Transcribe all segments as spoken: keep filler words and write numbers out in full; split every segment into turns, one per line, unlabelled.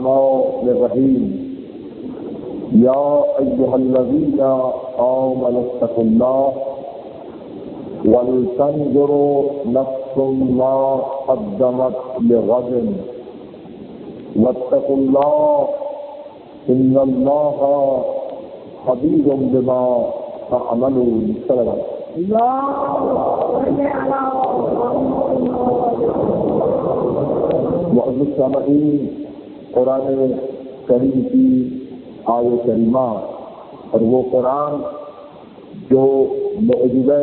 الرحمن الرحیم یا ایھا الذین آمنوا اتقوا اللہ ولتنظر نفس ما قدمت لغد واتقوا اللہ ان اللہ خبیر بما تعملون. صلی معزز سامعین، قرآن کریم کی آیت کریمہ اور وہ قرآن جو معجزہ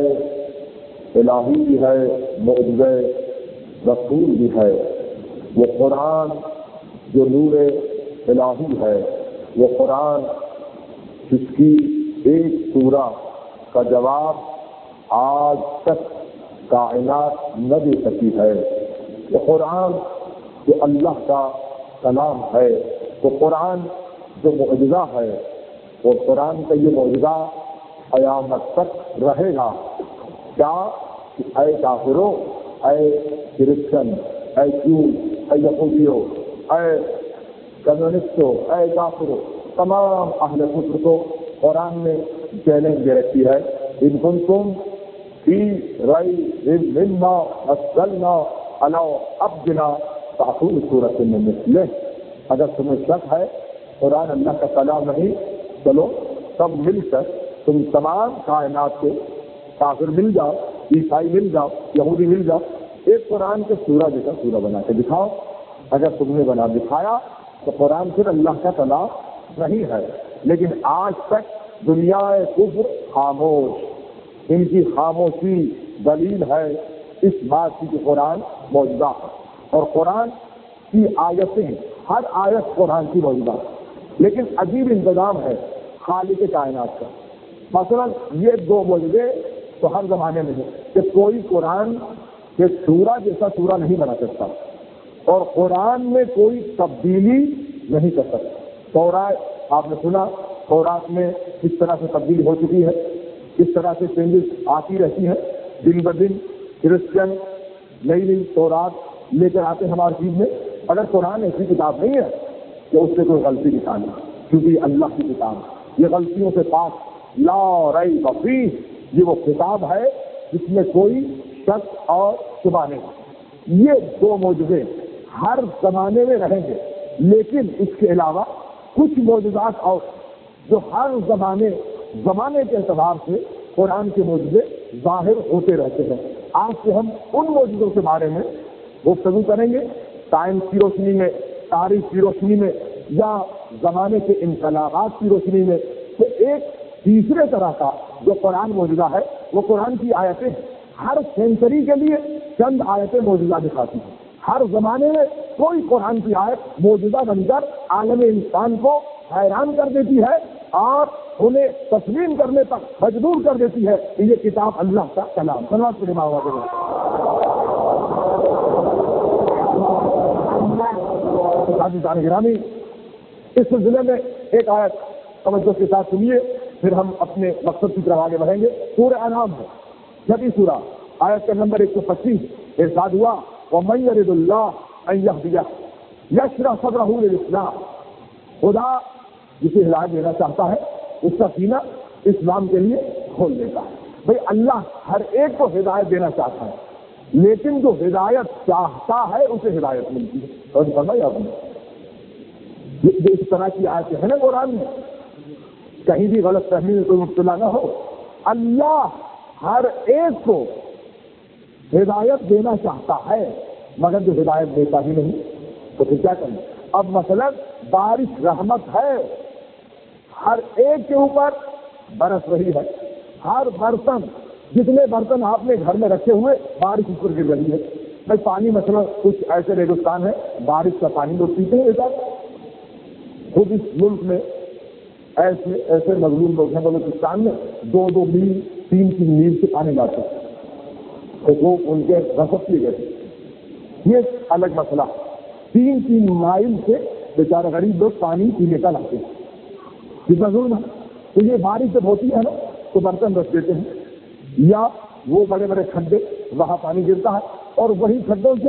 الہی بھی ہے، معجزہ رسول بھی ہے، وہ قرآن جو نور الہی ہے، وہ قرآن جس کی ایک سورہ کا جواب آج تک کائنات نہ دے سکی ہے، وہ قرآن جو اللہ کا کلام ہے، وہ قرآن جو معجزہ ہے، وہ قرآن کا یہ معجزہ قیامت تک رہے گا. کیا کہ اے کافرو، اے کرسچن، اے جیو، اے یہودیو، اے کمیونسٹو، اے کافرو، تمام اہل کفر کو قرآن میں چیلنج دے رکھی ہے. ان کنتم فی ریب مما نزلنا علی عبدنا فأتوا بسورۃ من مثلہ. اگر تمہیں شک ہے قرآن اللہ کا کلام نہیں، چلو سب مل کر تم تمام کائنات کے کافر مل جاؤ، عیسائی مل جاؤ، یہودی مل جاؤ، ایک قرآن کے سورہ جیسا سورہ بنا کے دکھاؤ. اگر تم نے بنا دکھایا تو قرآن پھر اللہ کا کلام نہیں ہے. لیکن آج تک دنیا کفر خاموش، ان کی خاموشی دلیل ہے اس بات کی کہ قرآن معجزہ ہے، اور قرآن کی آیتیں، ہر آیت قرآن کی معجزہ ہے. لیکن عجیب انتظام ہے خالق کائنات کا. مثلا یہ دو معجزے تو ہر زمانے میں ہے کہ کوئی قرآن کے سورہ جیسا سورہ نہیں بنا سکتا، اور قرآن میں کوئی تبدیلی نہیں کر سکتا. تورات آپ نے سنا، تورات میں کس طرح سے تبدیلی ہو چکی ہے، کس طرح سے چینجز آتی رہتی ہیں. دن بدن کرسچن نئی نئی تورات لے کر آتے ہیں ہماری چیز میں. اگر قرآن ایسی کتاب نہیں ہے کہ اس سے کوئی غلطی نکالنا، کیونکہ یہ اللہ کی کتاب ہے، یہ غلطیوں سے پاک، لا ریب فیہ، یہ وہ کتاب ہے جس میں کوئی شک اور شبہ نہیں. یہ دو معجزے ہر زمانے میں رہیں گے، لیکن اس کے علاوہ کچھ معجزات اور جو ہر زمانے زمانے کے اعتبار سے قرآن کے معجزے ظاہر ہوتے رہتے ہیں. آج سے ہم ان معجزوں کے بارے میں گفتگو کریں گے، سائنس کی روشنی میں، تاریخ کی روشنی میں، یا زمانے کے انقلابات کی روشنی میں. تو ایک تیسرے طرح کا جو قرآن معجزہ ہے وہ قرآن کی آیتیں ہر سینچری کے لیے چند آیتیں معجزہ دکھاتی ہیں. ہر زمانے میں کوئی قرآن کی آیت معجزہ بن کر عالم انسان کو حیران کر دیتی ہے اور انہیں تسلیم کرنے تک مجبور کر دیتی ہے کہ یہ کتاب اللہ کا کلام. سنوات کے دماغ گرامی، اس سلسلے میں ایک آیت توجہ کے ساتھ سنیے، پھر ہم اپنے مقصد کی طرف آگے بڑھیں گے. سورہ انعام ہے، چھٹی سورہ، آیت کا نمبر ایک سو پچیس. ارشاد ہوا وَمَن يَرِدُ اللَّهُ أَن يَهْدِيَهُ يَشْرَحْ صَدْرَهُ لِلْإِسْلَامِ. خدا جسے ہدایت دینا چاہتا ہے اس کا سینہ اسلام کے لیے کھول دیتا ہے. بھئی اللہ ہر ایک کو ہدایت دینا چاہتا ہے، لیکن جو ہدایت چاہتا ہے اسے ہدایت ملتی ہے. اور فرمایا آپ نے اس طرح کی آیتیں ہیں نا قرآن میں، کہیں بھی غلط فہمی میں کوئی مبتلا نہ ہو. اللہ ہر ایک کو ہدایت دینا چاہتا ہے، مگر جو ہدایت دیتا ہی نہیں تو پھر کیا کریں. اب مثلا بارش رحمت ہے، ہر ایک کے اوپر برس رہی ہے. ہر برتن، جتنے برتن آپ نے گھر میں رکھے ہوئے بارش اس پر گر رہی ہے. بھائی پانی مثلا کچھ ایسے ریگستان ہے بارش کا پانی لوگ پیتے ہیں. خود اس ملک میں ایسے ایسے مظلوم لوگ ہیں بلوچستان میں دو دو میل تین تین میل سے پانی لاتے ہیں، تو وہ ان کے رسد کیے گئے. یہ الگ مسئلہ. تین تین مائل سے بیچارہ غریب لوگ پانی پینے کا لاتے ہیں. کتنا ظلم ہے. تو یہ بارش جب ہوتی ہے نا تو برتن رکھ دیتے ہیں، یا وہ بڑے بڑے کھڈے وہاں پانی گرتا ہے اور وہی کھڈوں سے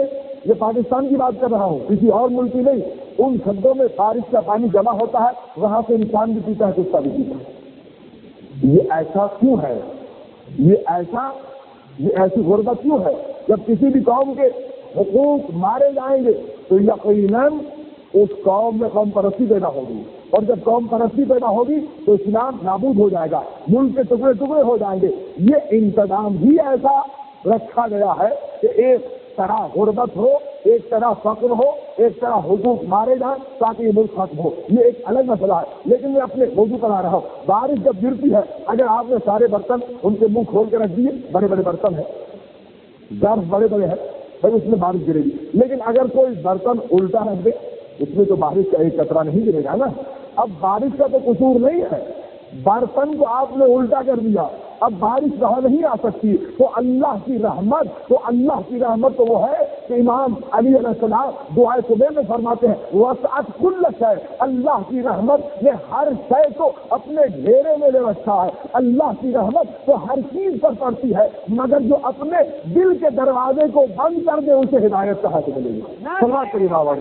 یہ پاکستان کی بات کر رہا ہوں، کسی اور ملک کی نہیں، ان کھڈوں میں بارش کا پانی جمع ہوتا ہے، وہاں سے انسان بھی پیتا ہے، کتا بھی پیتا ہے۔ یہ ایسا کیوں ہے؟ یہ ایسا یہ ایسی غربت کیوں ہے؟ جب کسی بھی قوم کے حقوق مارے جائیں گے تو یقیناً اس قوم میں قوم پرستی پیدا ہوگی، اور جب قوم پرستی پیدا ہوگی تو اسلام نابود ہو جائے گا، ملک کے ٹکڑے ٹکڑے ہو جائیں گے۔ یہ انتظام ہی ایسا رکھا گیا ہے کہ ایک طرح غربت ہو، ایک طرح فقر ہو، ایک طرح حقوق مارے جائیں تاکہ یہ ملک ختم ہو۔ یہ ایک الگ مسئلہ ہے، لیکن میں اپنے موضوع پر آ رہا ہوں۔ بارش جب گرتی ہے، اگر آپ نے سارے برتن ان کے منہ کھول کے رکھ دیے، بڑے بڑے برتن ہیں، ظرف بڑے بڑے ہیں، بھائی اس میں بارش گرے گی، لیکن اگر کوئی برتن الٹا رکھ دے اس میں تو بارش کا ایک قطرہ نہیں گرے گا نا۔ اب بارش کا تو قصور نہیں ہے، برتن کو آپ نے الٹا کر دیا، اب بارش وہاں نہیں آ سکتی۔ تو اللہ کی رحمت تو اللہ کی رحمت تو وہ ہے کہ امام علی علیہ السلام دعائے صبح میں فرماتے ہیں وسعت کل شیء، اللہ کی رحمت نے ہر شے کو اپنے گھیرے میں لے رکھا ہے۔ اللہ کی رحمت تو ہر چیز پر پڑتی ہے، مگر جو اپنے دل کے دروازے کو بند کر دے اسے ہدایت کہاں سے ملے گی؟ صلوات کریم آواز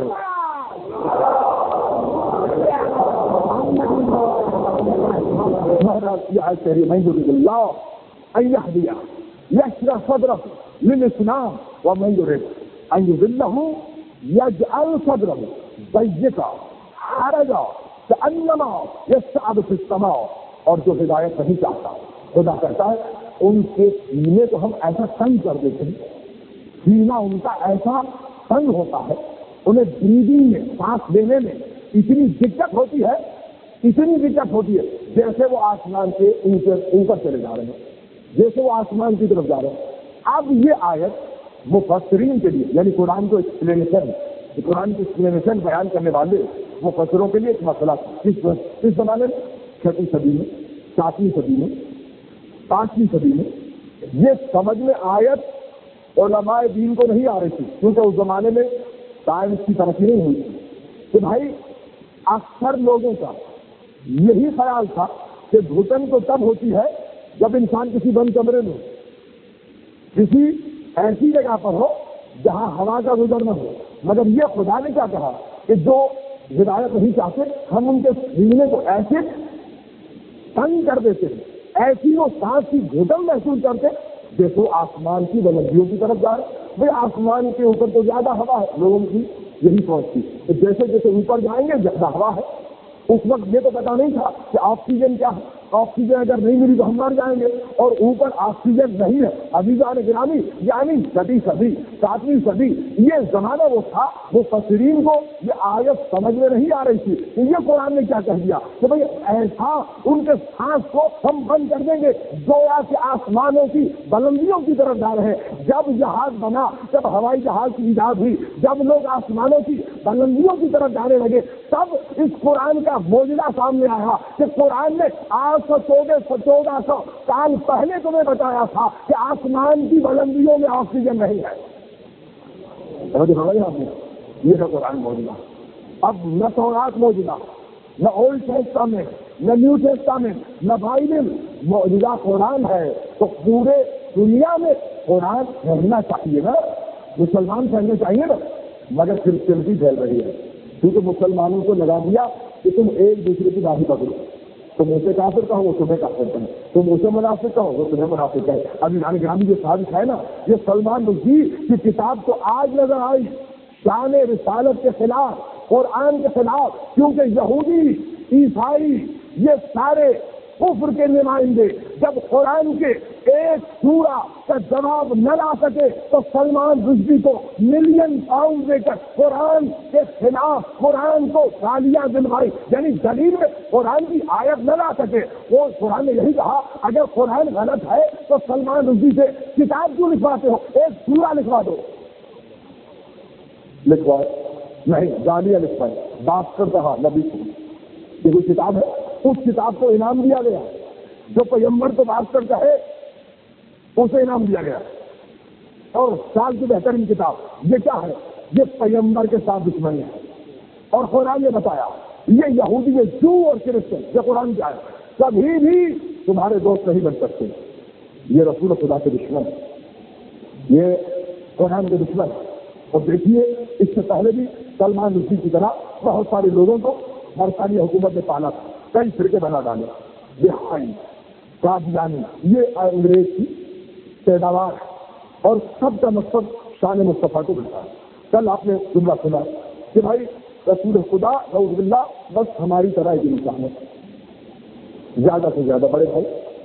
من يريد الله أن يهديه يشرح صدره للإسلام ومن يريد أن يضله يجعل صدره ضيقا حرجا كأنما يصعد في السماء۔ اور جو ہدایت نہیں چاہتا، خدا کہتا ہے ان کے سینے کو ہم ایسا تنگ کر دیتے ہیں، سینہ ان کا ایسا تنگ ہوتا ہے، انہیں بریدنگ میں سانس لینے میں اتنی دقت ہوتی ہے اتنی دقت ہوتی ہے جیسے وہ آسمان کے اوپر چلے جا رہے ہیں، جیسے وہ آسمان کی طرف جا رہے ہیں۔ اب یہ آیت مفسرین کے لیے، یعنی قرآن کو ایکسپلینیشن قرآن کی ایکسپلینیشن بیان کرنے والے مفسروں کے لیے ایک مسئلہ کس کس زمانے میں، چھٹی صدی میں، ساتویں صدی میں، پانچویں صدی میں یہ سمجھ میں آیت علماء دین کو نہیں آ رہی تھی، کیونکہ اس زمانے میں سائنس کی ترقی نہیں ہوئی تھی۔ کہ بھائی اکثر لوگوں کا یہی خیال تھا کہ گھٹن تو تب ہوتی ہے جب انسان کسی بند کمرے میں کسی ایسی جگہ پر ہو جہاں ہوا کا گزر نہ ہو، مگر یہ خدا نے کیا کہا کہ جو ہدایت نہیں چاہتے ہم ان کے سینے کو ایسے تنگ کر دیتے ہیں، ایسی وہ سانس کی گھٹن محسوس کرتے دیکھو آسمان کی بلندیوں کی طرف جا رہے، بھائی آسمان کے اوپر تو زیادہ ہوا ہے، لوگوں کی یہی سوچ تھی کہ جیسے جیسے اوپر جائیں گے زیادہ ہوا ہے۔ اس وقت یہ تو پتا نہیں تھا کہ آکسیجن کیا ہے، آکسیجن اگر نہیں ملی تو ہم مر جائیں گے، اور اوپر آکسیجن نہیں ہے۔ عزیزان گرامی، یعنی چھٹی صدی ساتویں صدی یہ زمانہ وہ تھا، وہ مفسرین کو یہ آیت سمجھ میں نہیں آ رہی تھی کہ یہ قرآن نے کیا کہہ دیا کہ بھائی ایسا ان کے سانس کو ہم بند کر دیں گے گویا کہ آسمانوں کی بلندیوں کی طرف جا رہے ہیں۔ جب جہاز بنا، جب ہوائی جہاز کی ایجاد ہوئی، جب لوگ آسمانوں کی بلندیوں کی طرف جانے لگے، تب اس قرآن کا موجودہ سامنے آیا کہ قرآن نے آج سو چودہ سو چودہ سو سال پہلے تمہیں بتایا تھا کہ آسمان کی بلندیوں میں آکسیجن نہیں ہے۔ یہ ہے قرآن موجودہ۔ اب نہ تورات موجودہ، نہ اولڈ ٹیسٹامنٹ، نہ نیو ٹیسٹامنٹ، نہ بائبل، موجودہ قرآن ہے۔ تو پورے دنیا میں قرآن پھیلنا چاہیے نا، مسلمان پھیلنے چاہیے نا، مگر کرسچینٹی پھیل رہی ہے، کیونکہ مسلمانوں کو لگا دیا کہ تم ایک دوسرے کی راہی پکڑو، تم اسے کافر کہو وہ تمہیں کافر کہے، تم اسے منافق کہو وہ تمہیں منافق کہے۔ ابھی یعنی گرامی جو ثابت ہے نا، یہ سلمان رشدی کی کتاب تو آج نظر آئی شان رسالت کے خلاف، قرآن کے خلاف، کیونکہ یہودی عیسائی یہ سارے کفر کے نمائندے جب قرآن کے ایک سورہ کا جواب نہ لا سکے تو سلمان رشدی کو ملین پاؤنڈ دے کر قرآن کے خلاف قرآن کو گالیاں دلوائی، یعنی دلیل میں قرآن کی آیت نہ لا سکے۔ وہ قرآن نے یہی کہا اگر قرآن غلط ہے تو سلمان رشدی سے کتاب کیوں لکھواتے ہو، ایک سورہ لکھوا دو۔ لکھوائے نہیں، گالیاں لکھوائے، بات کر کہا نبی کو، یہ کوئی کتاب ہے؟ اس کتاب کو انعام دیا گیا، جو پیغمبر تو بات کرتا ہے اسے انعام دیا گیا، اور سال کی بہترین کتاب یہ کیا ہے؟ یہ پیغمبر کے ساتھ دشمنی ہے، اور قرآن نے بتایا یہ یہودی یہ جو اور کرسچن یہ قرآن کیا ہے کبھی بھی تمہارے دوست نہیں بن سکتے، یہ رسول خدا کے دشمن، یہ قرآن کے دشمن، اور دیکھیے اس سے پہلے بھی سلمان رشدی کی طرح بہت سارے لوگوں کو برطانوی حکومت نے پالا تھا، کئی فرقے بنا ڈالے، بہائی قادیانی، یہ انگریز کی پیداوار ہے اور سب کا مقصد شان مصطفیٰ کو بچانا۔ کل آپ نے جملہ سنا کہ بھائی رسول خدا نعوذ باللہ بس ہماری طرح ایک انسان ہے، زیادہ سے زیادہ بڑے بھائی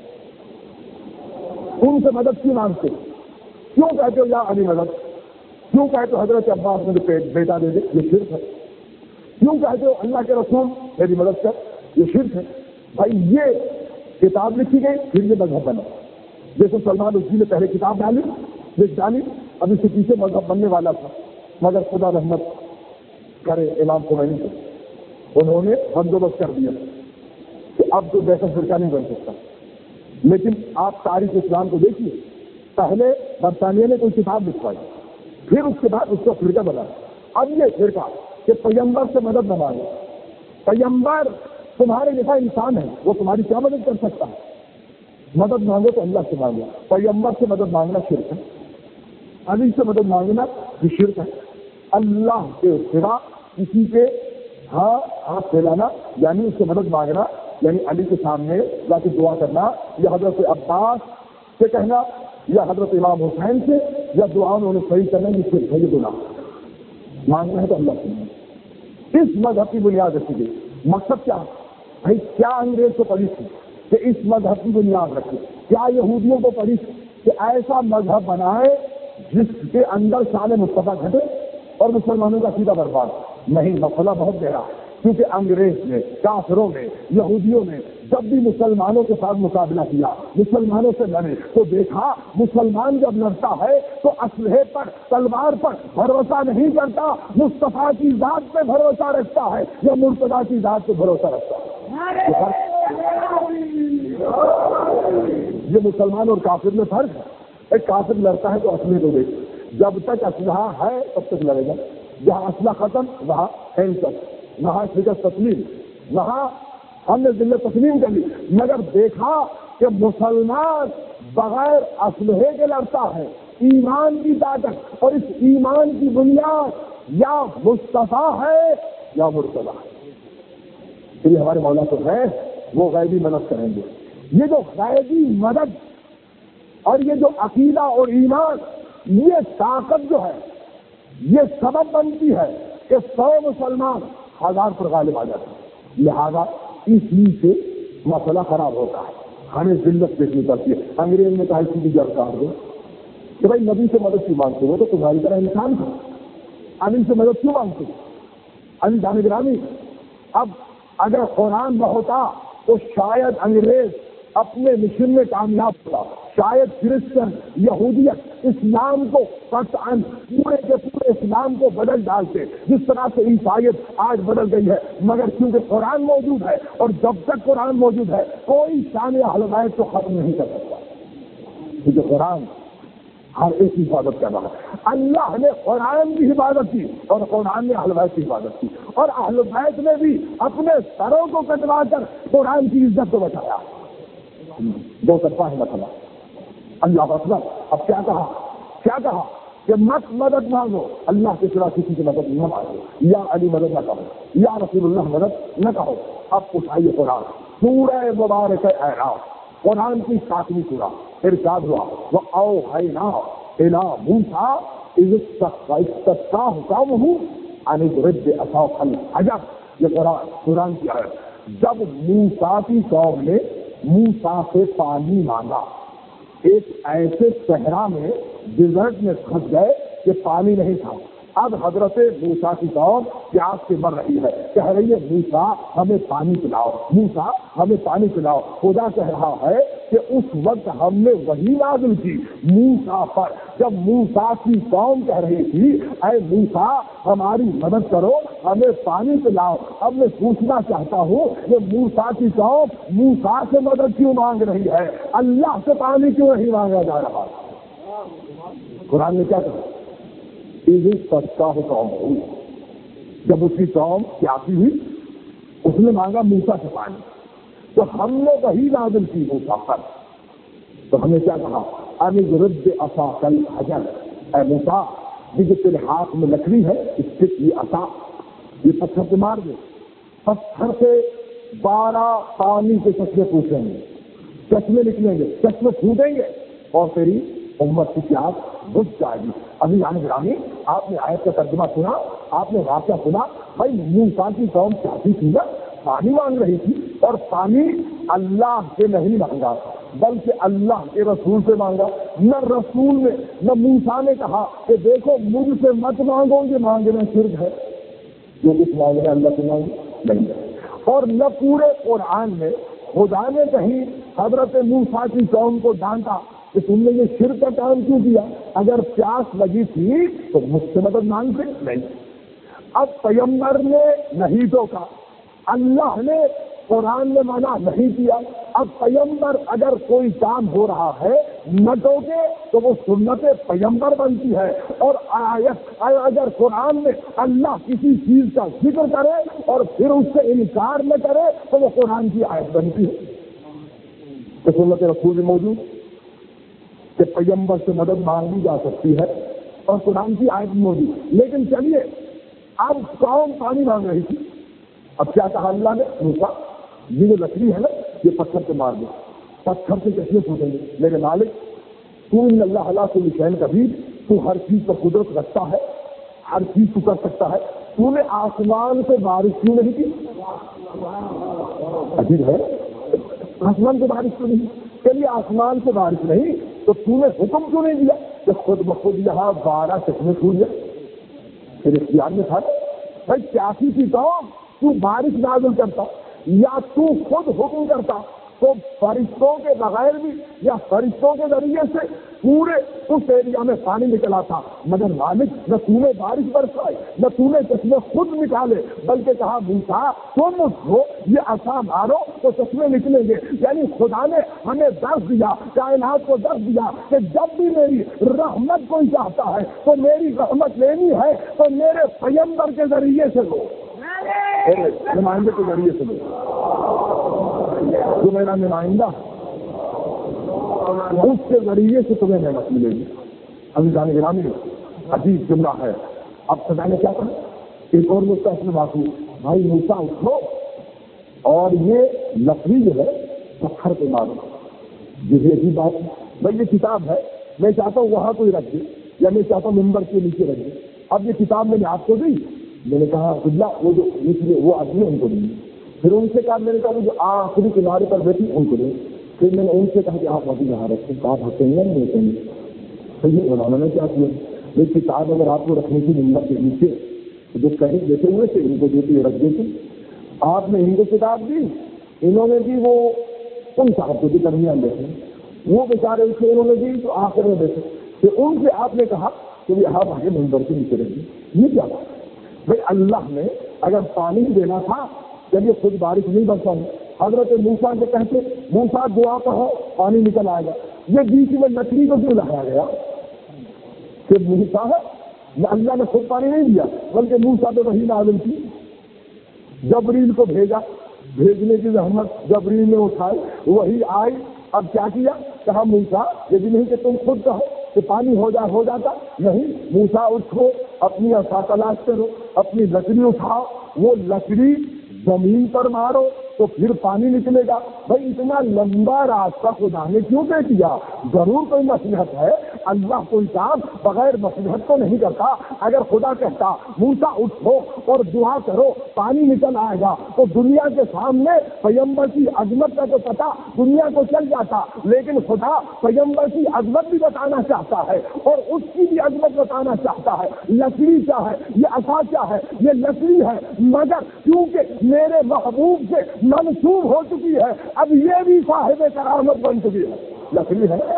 ان سے مدد کیوں مانگتے؟ کیوں کہتے ہو یا علی مدد؟ کیوں کہتے ہو حضرت عباس مجھے بیٹا دے دے؟ یہ شرک ہے۔ کیوں کہتے ہو اللہ کے رسول میری مدد کر؟ یہ شرک ہے۔ بھائی یہ کتاب لکھی گئی پھر یہ مذہب بنا، جیسے سلمان رشدی نے پہلے کتاب ڈالی لکھ ڈالی، اب اس سے پیچھے مذہب بننے والا تھا، مگر خدا رحمت کرے امام خمینی کو، انہوں نے بندوبست کر دیا کہ اب تو دہشت فرقہ نہیں بن سکتا۔ لیکن آپ تاریخ اسلام کو دیکھیے، پہلے برطانیہ نے کوئی کتاب لکھوائی، پھر اس کے بعد اس کا فرقہ بنا۔ اب یہ فرقہ کہ پیغمبر سے مدد نہ مانگو، پیغمبر تمہارے جیسا انسان ہے، وہ تمہاری کیا مدد کر سکتا ہے؟ مدد مانگو تو اللہ سے مانگو، پیغمبر سے مدد مانگنا شرک ہے، علی سے مدد مانگنا بھی شرک ہے، اللہ کے سوا کسی کے ہاں ہاتھ پھیلانا یعنی اس سے مدد مانگنا یعنی علی کے سامنے جا کے دعا کرنا یا حضرت عباس سے کہنا یا حضرت امام حسین سے یا دعا انہوں نے صحیح کرنا، یہ شرک ہے، یہ گناہ مانگنا ہے تو اللہ سے مانگنا۔ اس مذہب کی بنیاد رکھی گئی، مقصد کیا بھائی؟ کیا انگریز کو پڑھی تھی کہ اس مذہب کی بنیاد رکھے؟ کیا یہودیوں کو پڑھی تھی کہ ایسا مذہب بنائے جس کے اندر شان مصطفیٰ گھٹے اور مسلمانوں کا عقیدہ برباد؟ نہیں، مسئلہ بہت گہرا، کیونکہ انگریز نے، کافروں نے، یہودیوں نے جب بھی مسلمانوں کے ساتھ مقابلہ کیا، مسلمانوں سے لڑے تو دیکھا مسلمان جب لڑتا ہے تو اسلحے پر، تلوار پر بھروسہ نہیں کرتا، مصطفیٰ کی ذات پہ بھروسہ رکھتا ہے یا مرتضیٰ کی ذات پہ بھروسہ رکھتا ہے۔ یہ مسلمان اور کافر میں فرق ہے۔ ایک کافر لڑتا ہے تو اسلحے کو دیکھ، جب تک اسلحہ ہے تب تک لڑے گا، جہاں اسلحہ ختم وہاں ہینڈ، وہاں شکست تسلیم، وہاں ہم نے ذلت تسلیم کر لی۔ مگر دیکھا کہ مسلمان بغیر اسلحے کے لڑتا ہے، ایمان کی طاقت اور اس ایمان کی بنیاد یا مصطفیٰ ہے یا مرتضیٰ ہے۔ یہ ہمارے مولا تو ہے، وہ غیبی مدد کریں گے۔ یہ جو غیبی مدد اور یہ جو عقیدہ اور ایمان، یہ طاقت جو ہے یہ سبب بنتی ہے کہ سو مسلمان ہزار پر غالب آ جاتے ہیں۔ لہذا اسی سے مسئلہ خراب ہوتا ہے، ہمیں ذلت دیکھنی پڑتی ہے۔ انگریز نے کہا اسی کی جڑ کاٹ دو کہ بھائی نبی سے مدد کیوں مانگتے ہو؟ تو تمہاری طرح انسان تھا، علی سے مدد کیوں مانگتے ہو؟ علی جان گرامی، اب اگر قرآن نہ ہوتا تو شاید انگریز اپنے مشن میں کامیاب ہوتا، شاید کرسچن، یہودیت اسلام کو قطعاً پورے کے پورے اسلام کو بدل ڈالتے، جس طرح سے عیسائیت آج بدل گئی ہے۔ مگر کیونکہ قرآن موجود ہے اور جب تک قرآن موجود ہے کوئی شان اہل بیت کو ختم نہیں کر سکتا، کیونکہ قرآن ہر ایک کی حفاظت کر رہا ہے۔ اللہ نے قرآن کی حفاظت کی اور قرآن نے اہل بیت کی حفاظت کی، اور اہل بیت نے بھی اپنے سروں کو کٹوا کر قرآن کی عزت کو بچایا۔ دو طرفہ ہے مسئلہ۔ اللہ اکبر۔ اب کیا کہا کیا کہا کہ مت مدد مانگو، اللہ کے سوا کسی کی مدد نہ مانگو، یا علی مدد نہ کہو، یا رسول اللہ مدد نہ کہو۔ اب اٹھائیے قرآن، سورہ مبارک اعراف، قرآن کی ساتویں سورہ، ارشاد ہوا وَأَوْحَيْنَا إِلَىٰ مُوسَىٰ إِذِ اسْتَسْقَاهُ قَوْمُهُ أَنِ اضْرِب بِّعَصَاكَ الْحَجَرَ۔ یہ قرآن قرآن کی آیت۔ جب موسیٰ کی قوم نے موسیٰ سے پانی مانگا، ایک ایسے صحرا میں، ڈیزرٹ میں پھنس گئے کہ پانی نہیں تھا۔ اب حضرت موسیٰ کی قوم پیاس سے مر رہی ہے، کہہ رہی ہے موسیٰ ہمیں پانی پلاؤ، موسیٰ ہمیں پانی پلاؤ۔ خدا کہہ رہا ہے کہ اس وقت ہم نے وہی نازل کی موسیٰ پر، جب موسیٰ کی قوم کہہ رہی تھی اے موسیٰ ہماری مدد کرو، ہمیں پانی پلاؤ۔ اب میں پوچھنا چاہتا ہوں کہ موسیٰ کی قوم موسیٰ سے مدد کیوں مانگ رہی ہے، اللہ سے پانی کیوں نہیں مانگا جا رہا؟ قرآن نے کیا کہا؟ سچا ہو قوم ہو، جب اس کی قوم پیاسی ہوئی اس نے مانگا موسیٰ سے پانی، تو ہم نے وہی نازل کی موسیٰ پر، تو ہمیں کیا کہا ان اضرب بعصاک الحجر، اے موسیٰ یہ جو تیرے ہاتھ میں لکڑی ہے اس سے یہ عصا یہ پتھر سے مار دے. پتھر سے بارہ پانی کے چشمے پوچھیں گے, چشمے نکلیں گے, چشمے پھوٹیں گے اور تیری امت کی پیاس بجھ جائے گی. ابھی یعنی گرامی آپ نے آیت کا ترجمہ سنا, آپ نے واقعہ سنا. بھائی موسیٰ کی قوم چاہتی تھی نا, پانی مانگ رہی تھی, اور پانی اللہ سے نہیں مانگا بلکہ اللہ کے رسول سے مانگا. نہ رسول نے نہ موسیٰ نے کہا کہ دیکھو مجھ سے مت مانگو, یہ مانگنا شرک ہے, جو کچھ مانگنا اللہ سے مانگو نہیں ہے. اور نہ پورے قرآن میں خدا نے کہیں حضرت موسیٰ کی قوم کو ڈانٹا کہ تم نے یہ شرک کا کام کیوں کیا, اگر پیاس لگی تھی تو مجھ سے مدد مانگتے نہیں. اب پیغمبر نے نہیں تو کہا, اللہ نے قرآن میں منع نہیں کیا. اب پیغمبر اگر کوئی کام ہو رہا ہے نہ ٹوکے تو وہ سنت پیغمبر بنتی ہے, اور آیت اگر قرآن میں اللہ کسی چیز کا ذکر کرے اور پھر اس سے انکار نہ کرے تو وہ قرآن کی آیت بنتی ہے. تو سنت رسول موجود کہ پیغمبر سے مدد مانگی جا سکتی ہے اور قرآن کی آیت موجود. لیکن چلیے اب قوم پانی مانگ رہی تھی, اب کیا کہا اللہ نے, موسیٰ یہ جو لکڑی ہے نا یہ پتھر سے مار دو, پتھر سے کیسے پوچھیں گے میرے مالک تو ان اللہ اللہ کو لکھین کبھی تو ہر چیز پر قدرت رکھتا ہے, ہر چیز تو کر سکتا ہے, تو نے آسمان سے بارش کیوں نہیں کی؟ عجیب ہے, آسمان سے بارش کیوں نہیں؟ چلیے آسمان سے بارش نہیں تو تو نے حکم کیوں نہیں دیا کہ خود بخود یہاں بارہ چشمے کھول جائے؟ پھر اختیار میں تھا بھائی پیاسی کی قوم تو بارش نازل کرتا یا تو خود حکم کرتا تو فرشتوں کے بغیر بھی یا فرشتوں کے ذریعے سے پورے اس ایریا میں پانی نکلا تھا. مگر مالک نہ تو نے بارش برسائی نہ تو نے چشمے خود نکالے بلکہ کہا موسیٰ تم اٹھو یہ عصا مارو تو چشمے نکلیں گے. یعنی خدا نے ہمیں درس دیا, کائنات کو درس دیا کہ جب بھی میری رحمت کوئی چاہتا ہے تو میری رحمت لینی ہے تو میرے پیغمبر کے ذریعے سے لو, نمائندے کے ذریعے سے لو. جو میرا نمائندہ اس کے ذریعے سے تمہیں نعمت ملے گی. ابھی جانے گرامی عجیب جملہ ہے. اب سزا نے کیا کہا, ایک اور مجھ کا اس میں بات ہوئی, بھائی موسیٰ اٹھو اور یہ لکڑی جو ہے پتھر پہ مارو. یہ ایسی بات ہے بھائی, یہ کتاب ہے, میں چاہتا ہوں وہاں کوئی رکھ دے یا میں چاہتا ہوں ممبر کے نیچے رکھ دے. اب یہ کتاب میں نے آپ کو دی, میں نے کہا اللہ وہ جو نیچے وہ آدمی ان کو دی. پھر ان سے کہا, میں نے کہا وہ جو آخری کنارے پر بیٹھی ان کو دیں. پھر میں نے ان سے کہا کہ آپ ابھی یہاں رکھیں, آپ ہنسیں گے نہیں ہوتے ہیں. تو یہ بنانا نے کیا کیا, یہ کتاب اگر آپ کو رکھنی تھی ممبر کے نیچے تو جو کہیں بیٹھے ہوئے تھے ان کو دیتے رکھ دیتے. آپ نے ان کو کتاب دی, انہوں نے بھی وہ ان صاحب کو بھی درمیان بیٹھے, وہ بیچارے اسے انہوں نے دی تو آخر میں بیٹھے. پھر ان سے آپ نے کہا کہ آپ آگے ممبر کے نیچے رکھیں. یہ کیا بات بھائی, اللہ نے اگر پانی دینا تھا چلیے خود بارش نہیں برسا ہے. حضرت موسیٰ کے کہتے موسیٰ دعا کہو پانی نکل آئے گا. یہ بیچ میں لکڑی کو کیوں لگایا گیا کہ موسیٰ نہ اللہ نے خود پانی نہیں دیا بلکہ موسیٰ پہ وحی نازل کی, جبریل کو بھیجا, بھیجنے کی زحمت جبریل نے اٹھائی, وہی آئی. اب کیا کیا, کہا موسیٰ یہ بھی نہیں کہ تم خود کہو کہ پانی ہو جا ہو جاتا نہیں. موسیٰ اٹھو, اپنی عصا تلاش کرو, اپنی لکڑی اٹھاؤ, وہ لکڑی زمین پر مارو تو پھر پانی نکلے گا. بھائی اتنا لمبا راستہ خدا نے کیوں طے کیا؟ ضرور کوئی مصلحت ہے. اللہ کوئی کام بغیر مصلحت کو نہیں کرتا. اگر خدا کہتا موسیٰ اٹھو اور دعا کرو پانی نکل آئے گا تو دنیا کے سامنے پیغمبر کی عظمت کا تو پتہ دنیا کو چل جاتا. لیکن خدا پیغمبر کی عظمت بھی بتانا چاہتا ہے اور اس کی بھی عظمت بتانا چاہتا ہے. لکڑی کیا ہے, یہ عصا کیا ہے, یہ لکڑی ہے, مگر کیونکہ میرے محبوب سے منسوب ہو چکی ہے اب یہ بھی صاحب کرامت بن چکی ہے. لکڑی ہے.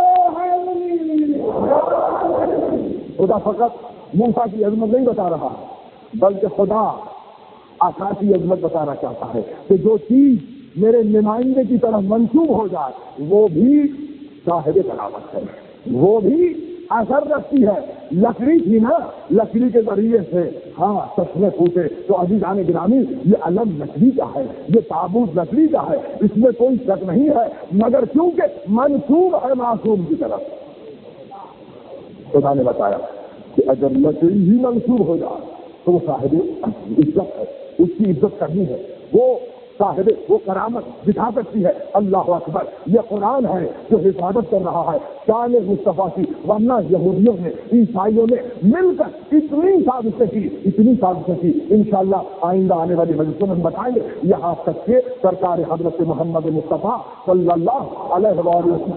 خدا فقط موسیٰ کی عظمت نہیں بتا رہا بلکہ خدا عصا کی عظمت بتانا چاہتا ہے کہ جو چیز میرے نمائندے کی طرف منسوب ہو جائے وہ بھی صاحب کرامت ہے, وہ بھی اثر رکھتی ہے. لکڑی تھی نا, لکڑی کے ذریعے سے ہاں چشمے پھوٹے. تو عزیزان گرامی یہ علم لکڑی کا ہے, یہ تابوت لکڑی کا ہے, اس میں کوئی شک نہیں ہے, مگر کیونکہ منسوب ہے معصوم کی طرف. خدا نے بتایا کہ اگر لکڑی ہی منسوب ہو جائے تو وہ صاحب عزت ہے، اس کی عزت کرنی ہے، وہ صاحب وہ کرامت دکھا سکتی ہے۔ اللہ اکبر، یہ قرآن ہے جو حفاظت کر رہا ہے شان مصطفیٰ کی، ورنہ یہودیوں نے عیسائیوں نے مل کر اتنی سازشیں کی اتنی سازشیں کی انشاءاللہ آئندہ آنے والی مجلسوں میں ہم بتائیں گے، یہاں تک کہ سرکار حضرت محمد مصطفیٰ صلی اللہ علیہ وسلم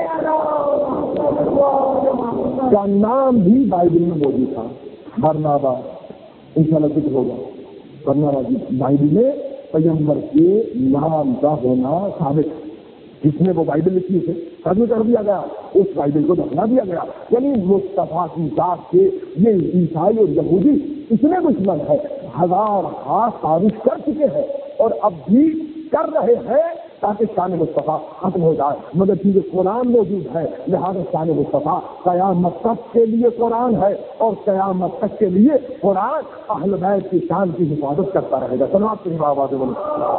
کا نام بھی بائبل میں موجود تھا، برنابا، انشاءاللہ ذکر ہوگا، برنابا بائبل میں پیغمبر کے نام کا ہونا ثابت، جس نے وہ بائبل لکھی تھی قتل کر دیا گیا، اس بائبل کو دفنا دیا گیا، یعنی مصطفیٰ کی ذات کے یہ عیسائی اور یہودی اتنے دشمن ہے، ہزار خاص سازش کر چکے ہیں اور اب بھی کر رہے ہیں تاکہ شان مصطفیٰ ختم ہو جائے، مگر چونکہ قرآن موجود ہے لہذا شان مصطفیٰ قیامت تک کے لیے قرآن ہے، اور قیامت تک کے لیے قرآن اہل بیت کی شان کی حفاظت کرتا رہے گا۔ سنوات کی آواز بولو۔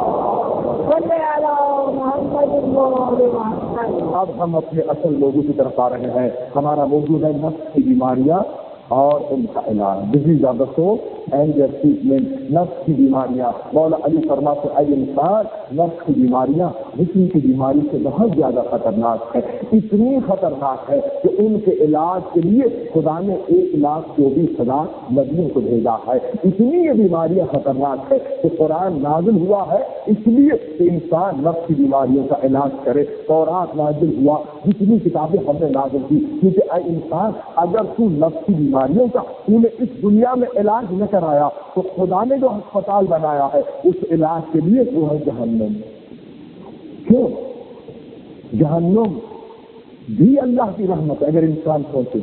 اب ہم اپنے اصل موضوع کی طرف آ رہے ہیں، ہمارا موضوع ہے نفس کی بیماریاں اور ان کا علاج، diseases of the soul and their treatment. نفس کی بیماریاں، مولا علی فرماتے ہیں اے انسان، نفس کی بیماریاں جسم کی بیماری سے بہت زیادہ خطرناک ہے، اتنی خطرناک ہے کہ ان کے علاج کے لیے خدا نے ایک لاکھ چوبیس ہزار نبیوں کو بھیجا ہے، اتنی یہ بیماریاں خطرناک ہے کہ قرآن نازل ہوا ہے اس لیے کہ انسان نفس کی بیماریوں کا علاج کرے۔ تورات نازل ہوا، جتنی کتابیں ہم نے نازل کی، کیونکہ اے انسان اگر تو نفس کی بیماریوں کا انہیں اس دنیا میں علاج نہ کرایا تو خدا نے جو ہسپتال بنایا ہے اس علاج کے لیے وہ ہے جہنم۔ کیوں؟ جہنم بھی اللہ کی رحمت ہے، اگر انسان سوچے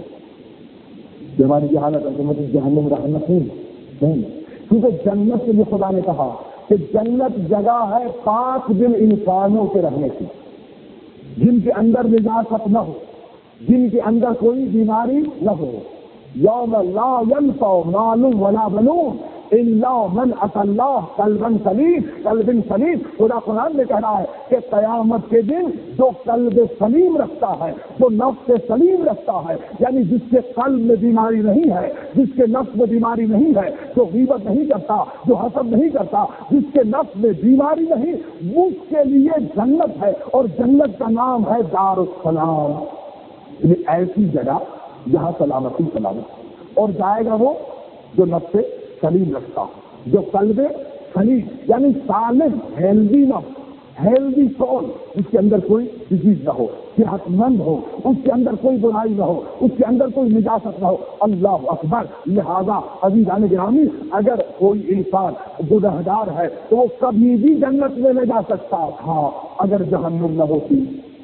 کہ ہماری جہالت ہے جہنم رحمت نہیں، کیونکہ جنت کے لیے خدا نے کہا کہ جنت جگہ ہے پانچ دن انسانوں کے رہنے کی، جن کے اندر نجاست نہ ہو، جن کے اندر کوئی بیماری نہ ہو۔ یوم لا ينفع مال ولا بنون الا من اتى الله قلبا سلیم، قلب سلیم۔ خدا قرآن میں کہہ رہا ہے کہ قیامت کے دن جو قلب سلیم رکھتا ہے، جو نفس سلیم رکھتا ہے، یعنی جس کے قلب میں بیماری نہیں ہے، جس کے نفس میں بیماری نہیں ہے، جو غیبت نہیں کرتا، جو حسد نہیں کرتا، جس کے نفس میں بیماری نہیں، اس کے لیے جنت ہے، اور جنت کا نام ہے دار السلام، یعنی ایسی جگہ جہاں سلامتی سلامت، اور جائے گا وہ جو نفس سلیم رکھتا ہو، جو قلب سلیم یعنی سالم، ہیلدی نفس، ہیلدی سول، اس کے اندر کوئی ڈیزیز نہ ہو، صحت مند ہو، اس کے اندر کوئی برائی نہ ہو، اس کے اندر کوئی نجاست نہ ہو۔ اللہ اکبر۔ لہذا عزیزان گرامی، اگر کوئی انسان گنہگار ہے تو وہ کبھی بھی جنت میں نہ جا سکتا تھا اگر جہنم نہ ہوتی،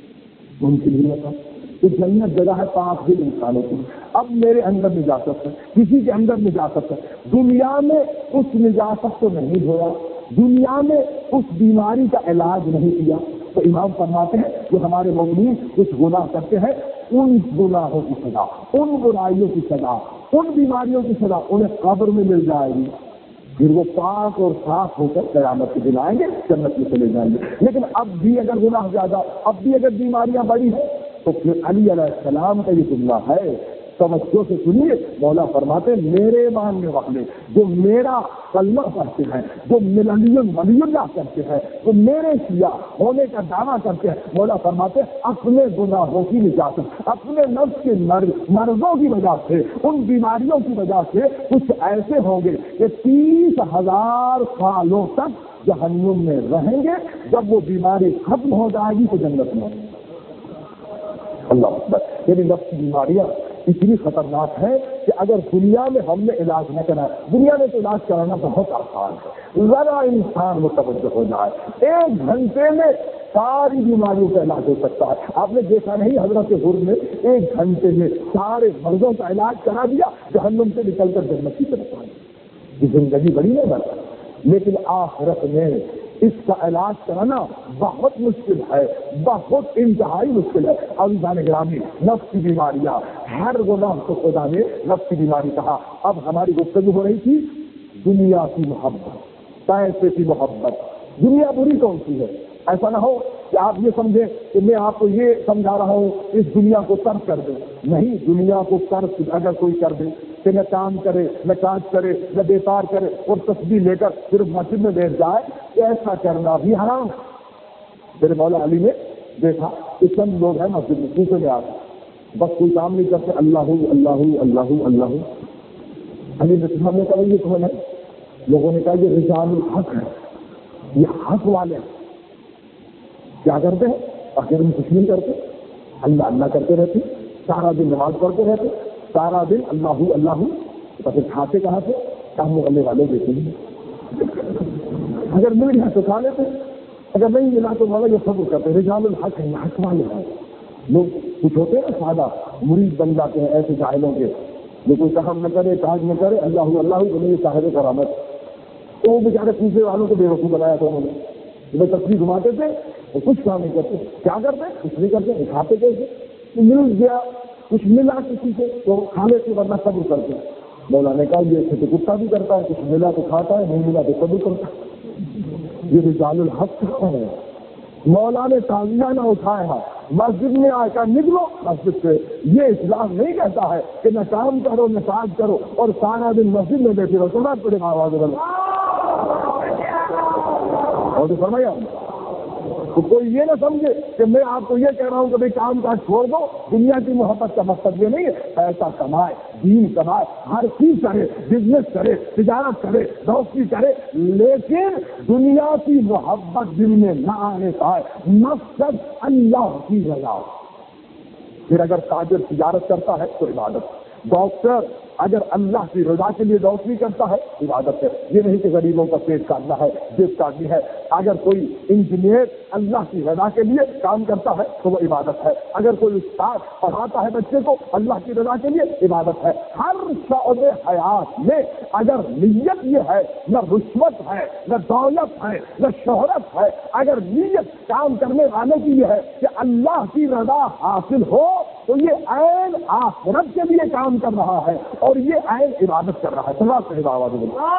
ممکن ہی نہ تھا۔ کہ جنت جگہ ہے پانچ دن انسانوں کی، اب میرے اندر نجاست ہے، کسی کے اندر نجاست ہے، دنیا میں اس نجاست کو نہیں دھویا، دنیا میں اس بیماری کا علاج نہیں کیا، تو امام فرماتے ہیں جو ہمارے مومنین کچھ گناہ کرتے ہیں ان گناہوں کی سزا، ان برائیوں کی سزا، ان بیماریوں کی سزا انہیں قبر میں مل جائے گی، پھر وہ پاک اور صاف ہو کر قیامت کے دن آئیں گے، جنت میں چلے جائیں گے۔ لیکن اب بھی اگر گناہ زیادہ، اب بھی اگر بیماریاں بڑی ہیں تو پھر علی علیہ السلام کا یہ جملہ ہے، توجہ سے سنیے، مولا فرماتے ہیں میرے ماننے والے جو میرا کلمہ پڑھتے ہیں، جو ملی ولی اللہ کرتے ہیں، جو میرے شیعہ ہونے کا دعویٰ کرتے ہیں، مولا فرماتے ہیں اپنے گناہوں کی نجاست، اپنے نفس کے مرضوں کی وجہ سے، ان بیماریوں کی وجہ سے کچھ ایسے ہوں گے کہ تیس ہزار سالوں تک جہنم میں رہیں گے، جب وہ بیماری ختم ہو جائے گی تو جنت میں۔ اللہ اکبر۔ یعنی نفس کی بیماریاں اتنی خطرناک ہے کہ اگر دنیا میں ہم نے علاج نہ کرا، دنیا میں تو علاج کرانا بہت آسان ہے، ذرا انسان متوجہ ہو جائے ایک گھنٹے میں ساری بیماریوں کا علاج ہو سکتا ہے۔ آپ نے دیکھا نہیں حضرت حر نے ایک گھنٹے میں سارے مرضوں کا علاج کرا دیا، جہنم سے نکل کر جنت کی طرف آئی۔ یہ زندگی بڑی نہیں بڑھتا، لیکن آخرت میں اس کا علاج کرانا بہت مشکل ہے، بہت انتہائی مشکل ہے۔ عزیزان گرامی، نفس کی بیماریاں، ہر گناہ کو خدا نے نفس کی بیماری کہا۔ اب ہماری گفتگو ہو رہی تھی دنیا کی محبت، پیسے کی محبت۔ دنیا بری کون سی ہے؟ ایسا نہ ہو کہ آپ یہ سمجھیں کہ میں آپ کو یہ سمجھا رہا ہوں اس دنیا کو ترک کر دیں، نہیں، دنیا کو ترک اگر کوئی کر دے کہ نہ کام کرے نہ کاج کرے نہ بیپار کرے اور تسبیح لے کر صرف مسجد میں بیٹھ جائے، ایسا کرنا بھی حرام۔ میرے مولا علی نے دیکھا کہ چند لوگ ہیں مسجد میں دوسرے میں آتے بس کوئی کام نہیں کرتے، اللہ اللہ اللہ اللہ۔ علی نے نے کہا یہ کون ہے؟ لوگوں نے کہا یہ رجال الحق ہے، یہ حق والے ہیں۔ کیا کرتے ہیں؟ آخر میں کچھ نہیں کرتے، اللہ اللہ کرتے رہتے، سارا دن نماز پڑھتے رہتے، سارا دن اللہ اللہ۔ تو پھر کھاتے کہاں سے؟ کام کرنے والے دیتے ہیں، اگر مل جائے تو کھا لیتے، اگر نہیں ملا تو مولا یہ صبر کرتے۔ رجال الحق ہے، یہ حق والے ہیں۔ لوگ کچھ ہوتے ہیں سادہ مرید بن جاتے ہیں ایسے جاہلوں کے، جو کوئی کام نہ کرے کاج نہ کرے، اللہ اللہ تو نہیں صاحب کرامت۔ تو وہ بیچارے پوچھنے والوں کو بے وقوف بنایا تھا انہوں نے، وہ تصویر گھماتے تھے اور کچھ کام نہیں کرتے۔ کیا کرتے؟ کچھ نہیں کرتے، کھاتے کیسے؟ مل گیا کچھ ملا کسی سے تو کھا لیتے، ورنہ صبر کرتے۔ مولا نے کہا یہ ایسے تو کتا بھی کرتا ہے، کچھ ملا تو کھاتا ہے، نہیں ملا تو صبر کرتا ہے۔ یہ رجال الحق ہے۔ مولا نے تعزیہ نہ اٹھایا، مسجد میں آ کر نکلو مسجد سے۔ یہ اسلام نہیں کہتا ہے کہ نہ کام کرو نہ کاج کرو اور سارا دن مسجد میں بیٹھے رہو۔ سنا پڑے گا آواز اور فرمایا تو کوئی یہ نہ سمجھے کہ میں آپ کو یہ کہہ رہا ہوں کہ بھائی کام کاج چھوڑ دو۔ دنیا کی محبت کا مقصد یہ نہیں ہے، پیسہ کمائے، دین کمائے، ہر چیز کرے، بزنس کرے، تجارت کرے، دوستی کرے، لیکن دنیا کی محبت دل میں نہ آنے پائے۔ مقصد اللہ کی رضا۔ پھر اگر تاجر تجارت کرتا ہے تو عبادت، ڈاکٹر اگر اللہ کی رضا کے لیے ڈاکٹری کرتا ہے عبادت ہے، یہ نہیں کہ غریبوں کا پیٹ کاٹنا ہے، جیب کاٹنی ہے۔ اگر کوئی انجینئر اللہ کی رضا کے لیے کام کرتا ہے تو وہ عبادت ہے، اگر کوئی استاد پڑھاتا ہے بچے کو اللہ کی رضا کے لیے عبادت ہے۔ ہر شعب حیات میں اگر نیت یہ ہے، نہ رشوت ہے نہ دولت ہے نہ شہرت ہے، اگر نیت کام کرنے والے کی یہ ہے کہ اللہ کی رضا حاصل ہو تو یہ عین آخرت کے لیے کام کر رہا ہے اور یہ عین عبادت کر رہا ہے۔ سنا صحیح آواز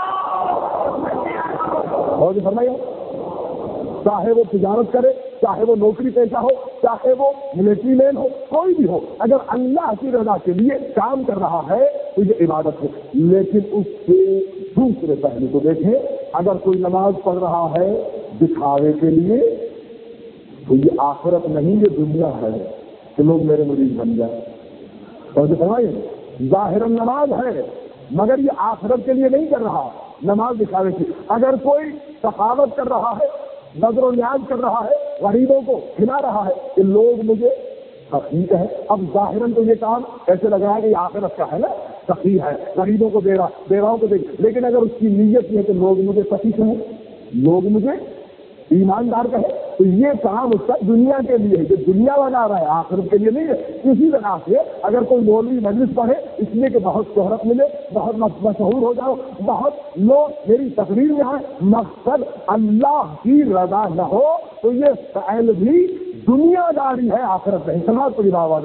اور جو فرمایا، چاہے وہ تجارت کرے، چاہے وہ نوکری پیشہ ہو، چاہے وہ ملٹری مین ہو، کوئی بھی ہو، اگر اللہ کی رضا کے لیے کام کر رہا ہے تو یہ عبادت ہے۔ لیکن اس سے دوسرے پہلو کو دیکھیں، اگر کوئی نماز پڑھ رہا ہے دکھاوے کے لیے تو یہ آخرت نہیں، یہ دنیا ہے کہ لوگ میرے مریض بن جائیں۔ اور جو فرمائیے ظاہراً نماز ہے مگر یہ آخرت کے لیے نہیں کر رہا، نماز دکھاوے کی۔ اگر کوئی سخاوت کر رہا ہے، نظر و نیاز کر رہا ہے، غریبوں کو کھلا رہا ہے کہ لوگ مجھے ٹھیک ہے، اب ظاہراً تو یہ کام ایسے لگ رہا ہے کہ یہ آخرت کا ہے نا، سخی ہے، غریبوں کو دے رہا، بیواؤں کو دے رہا، لیکن اگر اس کی نیت یہ ہے کہ لوگ مجھے سخی کہیں، لوگ مجھے ایماندار کہے، تو یہ کام اس کا دنیا کے لیے ہے، جو دنیا بنا رہا ہے آخرت کے لیے نہیں ہے۔ اسی طرح سے اگر کوئی مولوی مجلس پڑھے اس لیے کہ بہت شہرت ملے، بہت مشہور ہو جاؤ، بہت لوگ میری تقریر میں آئے، مقصد اللہ کی رضا نہ ہو تو یہ فعل بھی دنیا داری ہے، آخرت نہیں۔ سماج کو آواز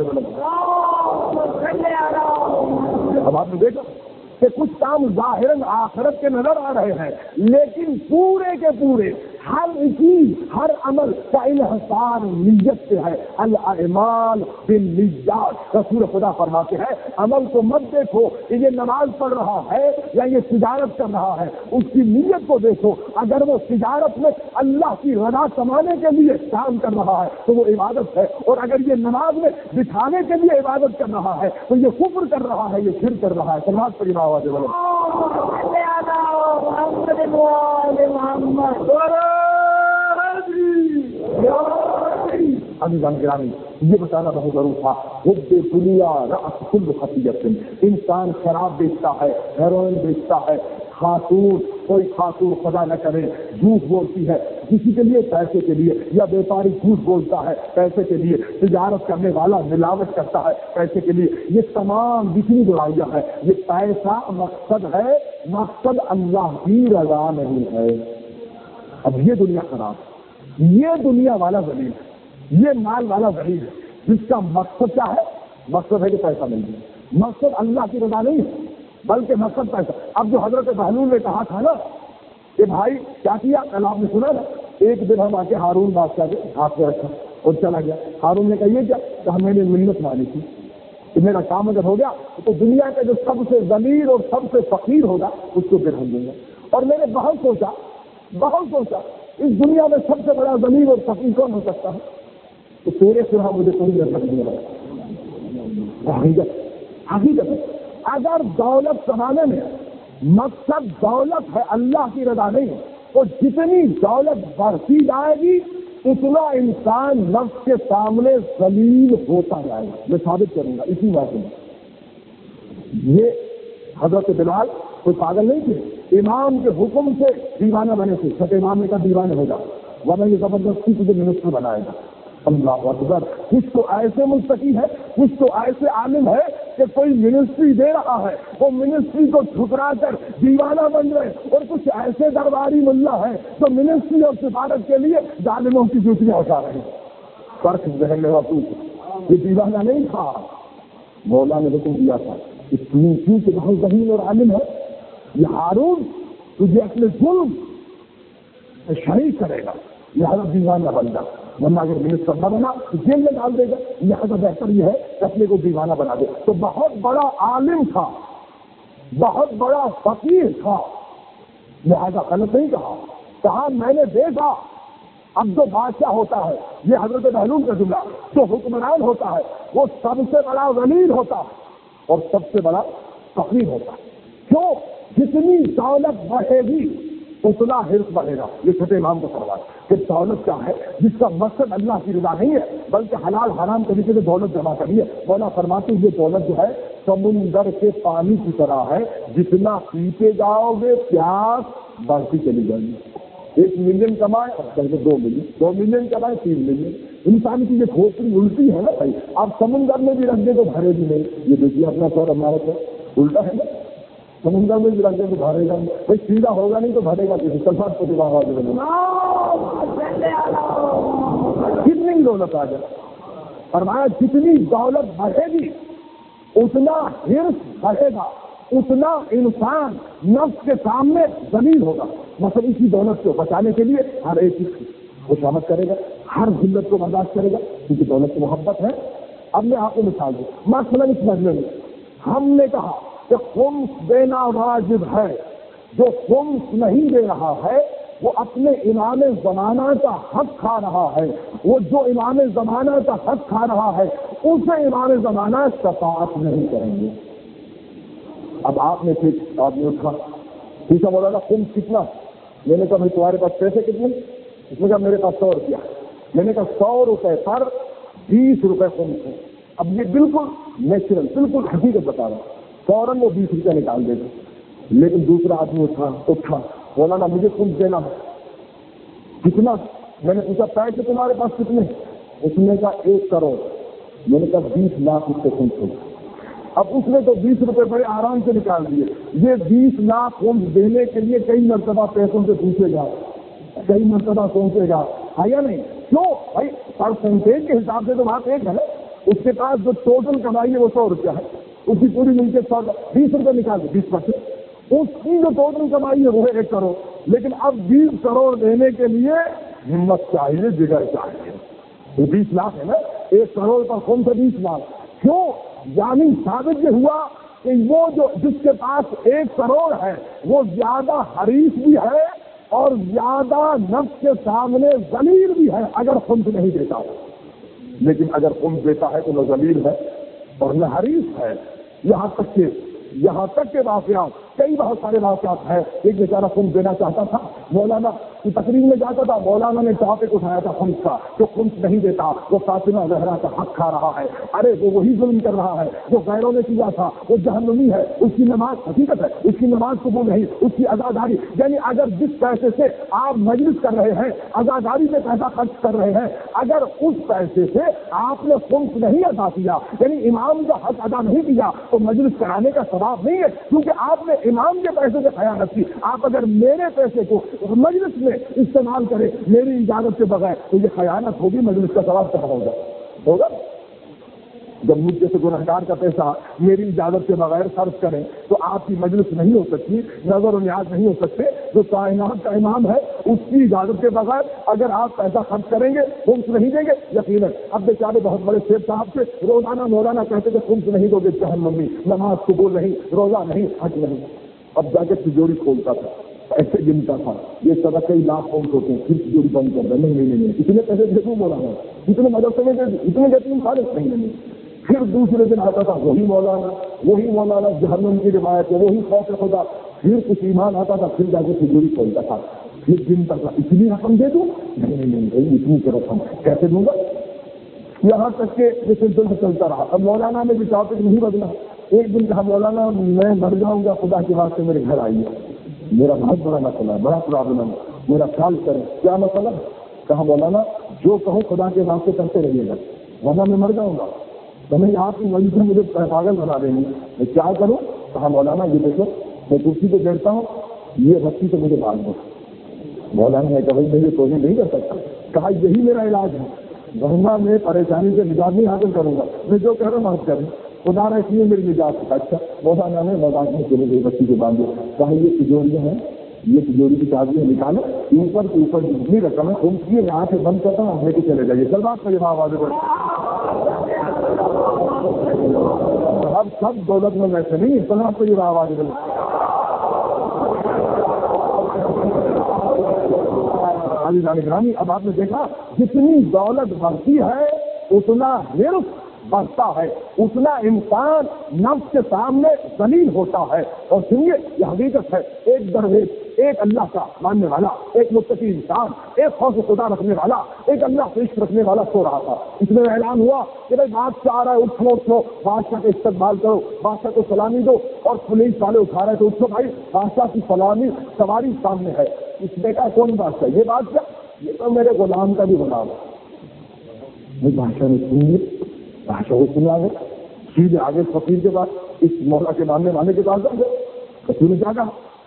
اب آپ نے دیکھا کہ کچھ کام ظاہراً آخرت کے نظر آ رہے ہیں لیکن پورے کے پورے ہر چیز ہر عمل کا انحصار نیت سے ہے۔ الاعمال بالنیات، رسول خدا فرماتے ہیں عمل کو مت دیکھو کہ یہ نماز پڑھ رہا ہے یا یہ تجارت کر رہا ہے، اس کی نیت کو دیکھو۔ اگر وہ تجارت میں اللہ کی رضا کمانے کے لیے کام کر رہا ہے تو وہ عبادت ہے، اور اگر یہ نماز میں دکھانے کے لیے عبادت کر رہا ہے تو یہ کفر کر رہا ہے، یہ شرک کر رہا ہے۔ سماج پر آواز گرامی یہ بتانا بہت ضرور تھا۔ حب دنیا رأس کل خطیئت، انسان شراب بیچتا ہے، ہیروئن بیچتا ہے، خاتون کوئی خاتون خدا نہ کرے جھوٹ بولتی ہے کسی کے لیے پیسے کے لیے، یا بیپاری جھوٹ بولتا ہے پیسے کے لیے، تجارت کرنے والا ملاوٹ کرتا ہے پیسے کے لیے، یہ تمام جتنی برائیاں ہیں یہ پیسہ مقصد ہے، مقصد اللہ کی رضا نہیں ہے۔ اب یہ دنیا خراب، یہ دنیا والا ذلیل ہے، یہ مال والا ذلیل ہے جس کا مقصد کیا ہے؟ مقصد ہے کہ پیسہ مل جائے، مقصد اللہ کی رضا نہیں ہے بلکہ مقصد پیسہ۔ اب جو حضرت بہلول نے کہا تھا نا کہ بھائی کیا کیا، کل آپ نے سنا نا، ایک دن ہم آ کے ہارون بادشاہ کے ہاتھ میں رکھا اور چلا گیا۔ ہارون نے کہا یہ کیا؟ کہا میں نے منت مانی تھی کہ میرا کام اگر ہو گیا تو دنیا کا جو سب سے ذلیل اور سب سے فقیر ہوگا اس کو درہم دوں گا. اور میں نے بہت سوچا بہت سوچا اس دنیا میں سب سے بڑا ذلیل اور فقیر کون ہو سکتا ہے؟ تو تیرے سوا مجھے کوئی نظر نہیں آیا. حقیقت حقیقت اگر دولت کمانے میں مقصد دولت ہے، اللہ کی رضا نہیں ہے، تو جتنی دولت بڑھتی جائے گی اتنا انسان نفس کے سامنے ذلیل ہوتا جائے گا. میں ثابت کروں گا اسی بات میں. یہ حضرت بلال کوئی پاگل نہیں تھے، امام کے حکم سے دیوانہ بنے تھے. چھٹے امام نے کہا دیوانے ہو جاؤ ورنہ یہ زبردستی تجھے منسٹر بنائے گا. اللہ اکبر. کچھ تو ایسے مستقی ہے، کچھ تو ایسے عالم ہے کہ کوئی منسٹری دے رہا ہے، وہ منسٹری کو ٹھکرا کر دیوانہ بن رہے، اور کچھ ایسے درباری ملا ہے جو منسٹری اور سفارت کے لیے ظالموں کی جوتیاں اٹھا رہے ہیں. فرق ذہن میں واپس یہ دیوانہ نہیں تھا. مولا نے حکم دیا تھا کہ کیوں کہ بہت ذہین اور عالم ہے، یہ ہارون تجھے اپنے ظلم سے شریک کرے گا، لہٰذا دیوانہ بن جا، ورنہ اگر منسٹر نہ بنا تو جیل میں ڈال دے گا. لہٰذا بہتر یہ ہے کہ اپنے کو دیوانہ بنا دے. تو بہت بڑا عالم تھا، بہت بڑا فقیر تھا، لہٰذا غلط نہیں کہا. کہا میں نے دیکھا اب جو بادشاہ ہوتا ہے، یہ حضرت بہلول کا جملہ، جو حکمران ہوتا ہے وہ سب سے بڑا ذلیل ہوتا ہے اور سب سے بڑا فقیر ہوتا ہے. کیوں؟ جتنی دولت بڑھے گی اتنا حرص بڑھے گا. یہ چھٹے امام کو سوال کہ دولت کیا ہے جس کا مقصد اللہ کی رضا نہیں ہے بلکہ حلال حرام طریقے سے دولت جمع کرنی ہے. مولا فرماتے یہ دولت جو ہے سمندر کے پانی کی طرح ہے، جتنا پیتے جاؤ گے پیاس بڑھتی چلی جائے گی. ایک ملین کمائے اور پہلے دو ملین دو ملین کمائے تین ملین. انسان کی یہ کھوپڑی الٹی ہے نا بھائی. آپ سمندر میں بھی رکھ دیں تو بھرے بھی نہیں. یہ دیکھیے اپنا سور ہمارا تو الٹا ہے نا. سمندر میں بھی رکھ دیں تو بھرے گا نہیں، کوئی سیدھا ہوگا نہیں تو بھرے گا کسی سلفات کو دماغ. کتنی دولت آ جائے فرمایا جتنی دولت بڑھے گی اتنا حرص بڑھے گا، اتنا انسان نفس کے سامنے ذلیل ہوگا. مثلا اسی دولت کو بچانے کے لیے ہر ایک چیز کی خوشامد کرے گا، ہر ذلت کو برداشت کرے گا کیونکہ دولت کی محبت ہے. اب میں آپ کو مثال دوں. مثلا اس مجمع میں ہم نے کہا کہ خمس دینا واجب ہے، جو خمس نہیں دے رہا ہے وہ اپنے امام زمانہ کا حق کھا رہا ہے. وہ جو امام زمانہ کا حق کھا رہا ہے اسے امام زمانہ شفاعت نہیں کریں گے. اب آپ نے پھر آدمی اٹھا پوچھا بولا تھا خمس کتنا؟ میں نے کہا بھائی تمہارے پاس پیسے کتنے؟ اس نے کہا میرے پاس سو روپیہ. میں نے کہا سو روپے پر بیس روپے خمس ہے. اب یہ بالکل نیچرل بالکل حقیقت بتا رہا ہوں، فوراً وہ بیس روپیہ نکال دے گا. لیکن دوسرا آدمی اٹھا اٹھا بولا نا مجھے خمس دینا کتنا؟ میں نے پوچھا پیسے تمہارے پاس کتنے؟ اس نے کہا ایک کروڑ. میں نے کہا بیس لاکھ اس سے خمس ہو. اب اس نے تو بیس روپے بڑے آرام سے نکال دیے. یہ بیس لاکھ خمس دینے کے لیے کئی مرتبہ پیسوں سے پوچھے گا، کئی مرتبہ سوچے گا ہے یا نہیں؟ کیوں بھائی پرسنٹیج کے حساب سے تو بات ایک ہے نا. اس کے پاس جو ٹوٹل کمائی ہے وہ سو روپیہ ہے، اس کی پوری مل کے سو بیس روپے نکال دے بیس پرسینٹ. اس کی جو ٹوٹل کمائی ہے وہ ہے ایک کروڑ. لیکن اب بیس کروڑ دینے کے لیے ہمت چاہیے، جگر چاہیے. یہ بیس لاکھ ہے نا، ایک کروڑ پر خمس سے بیس لاکھ. کیوں؟ یعنی ثابت یہ ہوا کہ وہ جو جس کے پاس ایک کروڑ ہے وہ زیادہ حریص بھی ہے اور زیادہ نفس کے سامنے ذلیل بھی ہے اگر خمس نہیں دیتا ہو. لیکن اگر خمس دیتا ہے تو نہ ذلیل ہے اور نہ حریص ہے. یہاں تک کہ یہاں تک کے واقعات کئی بہت سارے واقعات ہیں. ایک بیچارہ خمس دینا چاہتا تھا، مولانا کی تقریر میں جاتا تھا، مولانا نے ٹاپک اٹھایا تھا خمس کا. جو خمس نہیں دیتا وہ فاطمہ زہرا کا حق کھا رہا ہے. ارے وہ وہی ظلم کر رہا ہے جو غیروں نے کیا تھا، وہ جہنمی ہے. اس کی نماز حقیقت ہے، اس کی نماز قبول نہیں، اس کی عزاداری. یعنی اگر جس پیسے سے آپ مجلس کر رہے ہیں، عزاداری میں پیسہ خرچ کر رہے ہیں، اگر اس پیسے سے آپ نے خمس نہیں ادا کیا، یعنی امام کا حق ادا نہیں کیا، تو مجلس کرانے کا ثواب نہیں ہے کیونکہ آپ نے امام کے پیسے سے خیانت کی. آپ اگر میرے پیسے کو مجلس میں استعمال کریں میری اجازت کے بغیر تو یہ خیانت ہوگی، مجلس کا ثواب کہاں ہوگا؟ ہوگا جب مجھے سے گنہگار کا پیسہ میری اجازت کے بغیر خرچ کریں تو آپ کی مجلس نہیں ہو سکتی، نظر و نیاز نہیں ہو سکتے. جو کائنات کا امام ہے اس کی اجازت کے بغیر اگر آپ پیسہ خرچ کریں گے خمس نہیں دیں گے یقیناً. اب بیچارے بہت بڑے شیخ صاحب سے روزانہ مولانا کہتے کہ خمس نہیں دو گے جہنم میں، نماز قبول نہیں، روزہ نہیں، حج نہیں. اب جا کے تجوری کھولتا تھا، ایسے گنتا تھا یہ صدقہ کئی لاکھ خمس ہوتے ہیں، پھر تجوری بند کر دیں. نہیں نہیں نہیں اتنے پیسے دے دوں مولانا، اتنے مدرسے میں اتنے دیتی ہوں خالص نہیں نہیں. پھر دوسرے دن آتا تھا وہی مولانا وہی مولانا جہنم کی روایت ہے، وہی خوف خدا. پھر کچھ ایمان آتا تھا، پھر جا کے تجوری کھولتا تھا، پھر دن تک اتنی رقم دے دوں، نہیں نہیں نہیں اتنی کی رقم کیسے دوں گا. یہاں تک کہ یہ سلسلہ چلتا رہا. اب مولانا نے بھی ٹاپک نہیں بدلا. ایک دن کہا مولانا میں مر جاؤں گا، خدا کی بات سے میرے گھر آئیے، میرا بہت بڑا مسئلہ ہے، بڑا پرابلم ہے، میرا خیال کریں. کیا مسئلہ؟ کہا مولانا جو کہوں خدا کے واسطے کرتے رہیے گا ورنہ میں مر جاؤں گا. تو میں آپ کی وجہ سے مجھے پاگل بنا دیں گے، میں کیا کروں؟ کہا مولانا یہ دیکھو میں کرسی پہ بیٹھتا ہوں، یہ رسی سے مجھے باندھ دو. مولانا نے کہا میں یہ کوشش نہیں کر سکتا. کہا یہی میرا علاج ہے، ورنہ میں پریشانی سے نجات نہیں حاصل کروں گا. میں جو کہہ رہا ہوں آپ کریں، خدا نے اس لیے میری نجات ہے. اچھا مولانا نے مذاق میں چلے گئے رسی سے باندھ دو. کہا یہ تجوریاں ہیں، یہ تجوری کی چابیاں نکالو، اوپر کے اوپر جتنی رقم ہے تم کی یہاں سے بند کرتا ہوں، لے کے چلے جائیے. کل بات کا جواب آگے بڑھ. اب سب دولت میں ویسے نہیں، اتنا آپ کو یہ آواز دے. گرامی اب آپ نے دیکھا جتنی دولت بڑھتی ہے اتنا حرص بڑھتا ہے، اتنا انسان نفس کے سامنے ذلیل ہوتا ہے. اور سنیے یہ حقیقت ہے، ایک درویش، ایک اللہ کا ماننے والا، ایک متقی انسان، ایک خوف خدا رکھنے والا، ایک اللہ سے عشق رکھنے والا سو رہا تھا. اس میں اعلان ہوا کہ بھائی بادشاہ آ رہا ہے، اٹھو اٹھو، بادشاہ کا استقبال کرو، بادشاہ کو سلامی دو. اور پولیس والے اٹھا رہے تو اٹھو بھائی بادشاہ کی سلامی سواری سامنے ہے. اس نے کہا کون بادشاہ؟ یہ بادشاہ، یہ تو میرے غلام کا بھی غلام ہے. بادشاہ نے سنیے، بادشاہ کو سنا گئے سیدھے آگے فقیر کے پاس، اس مولا کے ماننے والے کے پاس گئے. فقیر نے کیا کہا؟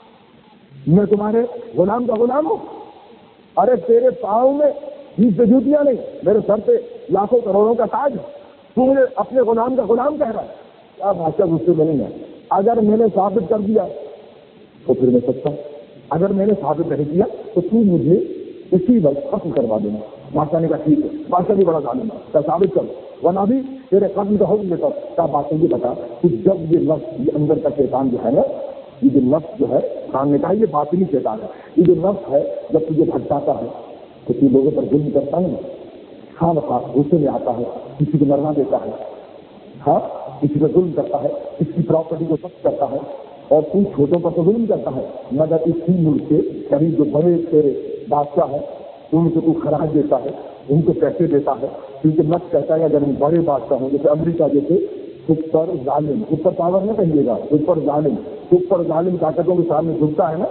میں تمہارے غلام کا غلام ہوں؟ ارے تیرے پاؤں میں بیس جوتیاں نہیں، میرے سر پہ لاکھوں کروڑوں کا تاج ہے، تو مجھے اپنے غلام کا غلام کہہ رہا ہے؟ کیا بادشاہ غصے میں نہیں ہے؟ اگر میں نے ثابت کر دیا تو پھر میں سچا ہوں، اگر میں نے ثابت نہیں کیا تو تو مجھے اسی وقت ختم کروا دینا. بادشاہ نے کہا ٹھیک ہے. بادشاہ بھی بڑا ظالم ہے، کیا ثابت کرو ورنہ بھی تیرے قتل کا حکم دیتا. کیا بادشاہ یہ بتا کہ جب یہ لفظ یہ اندر کا شیطان جو ہے نا، یہ جو لفظ جو ہے خان نے کہا یہ باطنی شیطان ہے، یہ جو لفظ ہے جب تجھے بھٹکاتا ہے تو تو لوگوں پر ظلم کرتا ہے نا، خام خاص غصے میں آتا ہے، کسی کو مرنا دیتا ہے، ہاں کسی پر ظلم کرتا ہے، اس کی پراپرٹی کو ضبط کرتا ہے، اور تو چھوٹوں پر تو ظلم کرتا ہے. مگر اسی ملک کے کبھی جو بڑے تیرے بادشاہ ہیں ان کو تو خراج دیتا ہے، ان کو پیسے دیتا ہے، کیونکہ نفس کہتا ہے اگر ہم بڑے بادشاہ ہوں جیسے امریکہ جیسے سپر ظالم، سپر پاور نہ کہیے گا، سپر ظالم، سپر ظالم طاقتوں کے سامنے جھکتا ہے نا.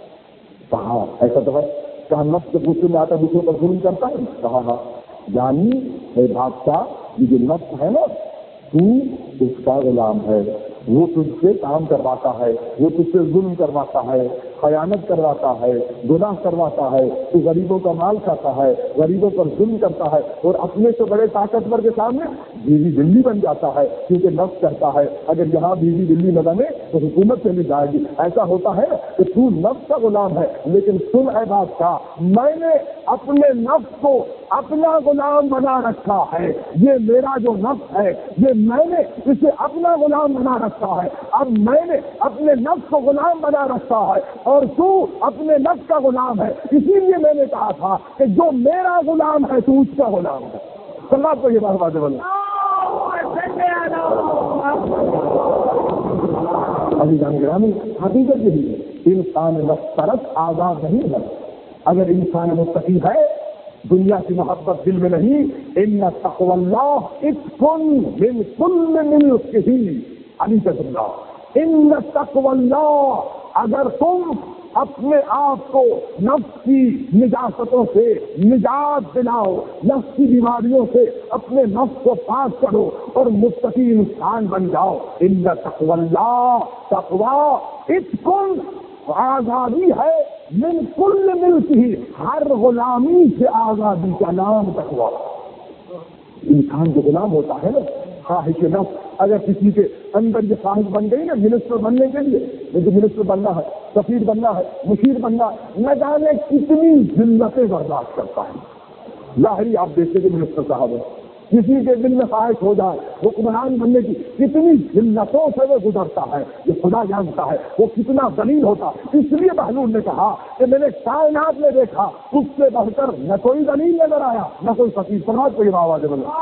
کہا ایسا تو ہے. کہا نفس جب غصے میں آتا ہے دوسروں پر ظلم کرتا ہے؟ کہا ہاں. یعنی اے بادشاہ یہ جو نفس ہے نا تو اس کا غلام ہے، وہ تجھ سے کام کرواتا ہے، وہ تجھ سے ظلم کرواتا ہے، خیانت کرواتا ہے، گناہ کرواتا ہے، تو غریبوں کا مال کھاتا ہے، غریبوں پر ظلم کرتا ہے، اور اپنے سے بڑے طاقتور کے سامنے بیوی بلی بن جاتا ہے، کیونکہ نفس کرتا ہے اگر یہاں بیوی بلی نہ بنے تو حکومت چلی جائے گی. ایسا ہوتا ہے کہ تو نفس کا غلام ہے، لیکن سن اے بادشاہ میں نے اپنے نفس کو اپنا غلام بنا رکھا ہے. یہ میرا جو نفس ہے یہ میں نے اسے اپنا غلام بنا رکھا ہے. اب میں نے اپنے نفس کو غلام بنا رکھا ہے اور تو اپنے نفس کا غلام ہے. اسی لیے میں نے کہا تھا کہ جو میرا غلام ہے تو اس کا غلام ہے. اللہ کو یہ بات بات بولا. ابھی جان گرامی حقیقت یہی ہے، انسان نفس پرست آزاد نہیں ہے. اگر انسان متقی ہے دنیا کی محبت دل میں نہیں. ان تقوی اللہ اتقن من کل ملکہ علی اللہ. ان تقوی اللہ، اگر تم اپنے آپ کو نفس کی نجاستوں سے نجات دلاؤ، نفس کی بیماریوں سے اپنے نفس کو پاک کرو اور متقی انسان بن جاؤ. ان تقوی اللہ، تقوی اتقن آزادی ہے، من کل ملک ہی، ہر غلامی سے آزادی کا نام تقوی. انسان جو غلام ہوتا ہے نا خواہش نفس اگر کسی کے اندر یہ خواہش بن گئی نا منسٹر بننے کے لیے، مجھے منسٹر بننا ہے، سفیر بننا ہے، مشیر بننا ہے، نہ جانے کتنی ذلتیں برداشت کرتا ہے۔ لاہری آپ دیکھتے کہ منسٹر صاحب ہے، کسی کے دل میں خواہش ہو جائے حکمران بننے کی، کتنی ذلتوں سے وہ گزرتا ہے، یہ خدا جانتا ہے وہ کتنا ذلیل ہوتا۔ اس لیے بہلول نے کہا کہ میں نے کائنات میں دیکھا اس سے بڑھ کر نہ کوئی ذلیل نظر آیا نہ کوئی فقیر۔ سماج کو یہ آواز بنا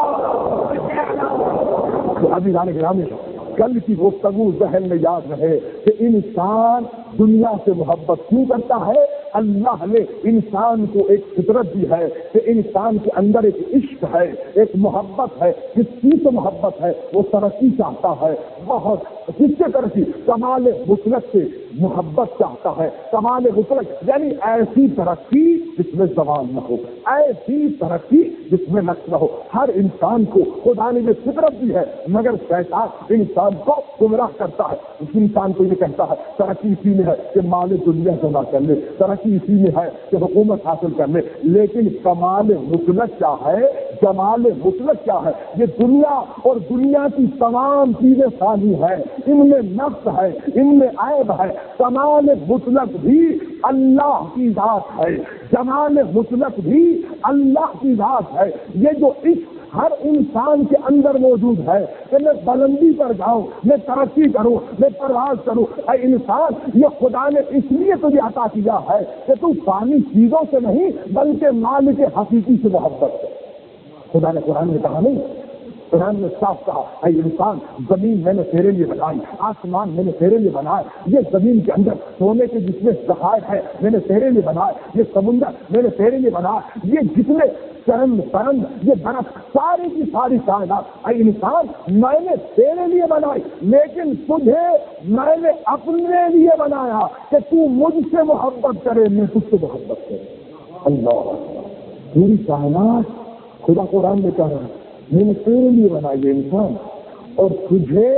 تو ابھی جانے گرامی کل کی گفتگو ذہن میں یاد رہے کہ انسان دنیا سے محبت کیوں کرتا ہے۔ اللہ نے انسان کو ایک فطرت دی ہے کہ انسان کے اندر ایک عشق ہے، ایک محبت ہے۔ جس چیز سے محبت ہے وہ ترقی چاہتا ہے، بہت کس سے ترقی؟ کمال مطلق سے محبت چاہتا ہے، کمال مطلق یعنی ایسی ترقی جس میں زوال نہ ہو، ایسی ترقی جس میں نقص نہ ہو۔ ہر انسان کو خدا نے یہ فطرت دی ہے، مگر شیطان انسان کو گمراہ کرتا ہے۔ اس انسان کو یہ کہتا ہے ترقی اسی میں ہے کہ مال دنیا جمع کر لے، ترقی اسی میں ہے کہ حکومت حاصل کر لے، لیکن کمال مطلق کیا ہے، جمال مطلق کیا ہے؟ یہ دنیا اور دنیا کی تمام چیزیں فانی ہیں، ان میں نقص ہے، ان میں عیب ہے۔ کمال مطلق بھی اللہ کی ذات ہے، جمال مطلق بھی اللہ کی ذات ہے۔ یہ جو عشق ہر انسان کے اندر موجود ہے کہ میں بلندی پر جاؤں، میں ترقی کروں، میں پرواز کروں، اے انسان یہ خدا نے اس لیے تجھے عطا کیا ہے کہ تو فانی چیزوں سے نہیں بلکہ مالک حقیقی سے محبت ہے۔ خدا نے قرآن میں کہا نہیں، قرآن نے صاف کہا اے انسان زمین میں نے تیرے لیے بنائی، آسمان میں نے تیرے لیے بنائے، یہ زمین کے اندر سونے کے جتنے ذخائر ہیں میں نے تیرے لیے بنائے، یہ سمندر میں نے تیرے لیے بنائے، یہ جتنے چرند پرند، یہ برف، ساری کی ساری کائنات اے انسان میں نے تیرے لیے بنائی، لیکن تجھے میں نے اپنے لیے بنایا کہ تو مجھ سے محبت کرے، میں تجھ سے محبت کرے۔ اللہ پوری کائنات خدا قرآن میں کہہ رہا ہے میں نے تیرے لیے بنائی ہے انسان، اور تجھے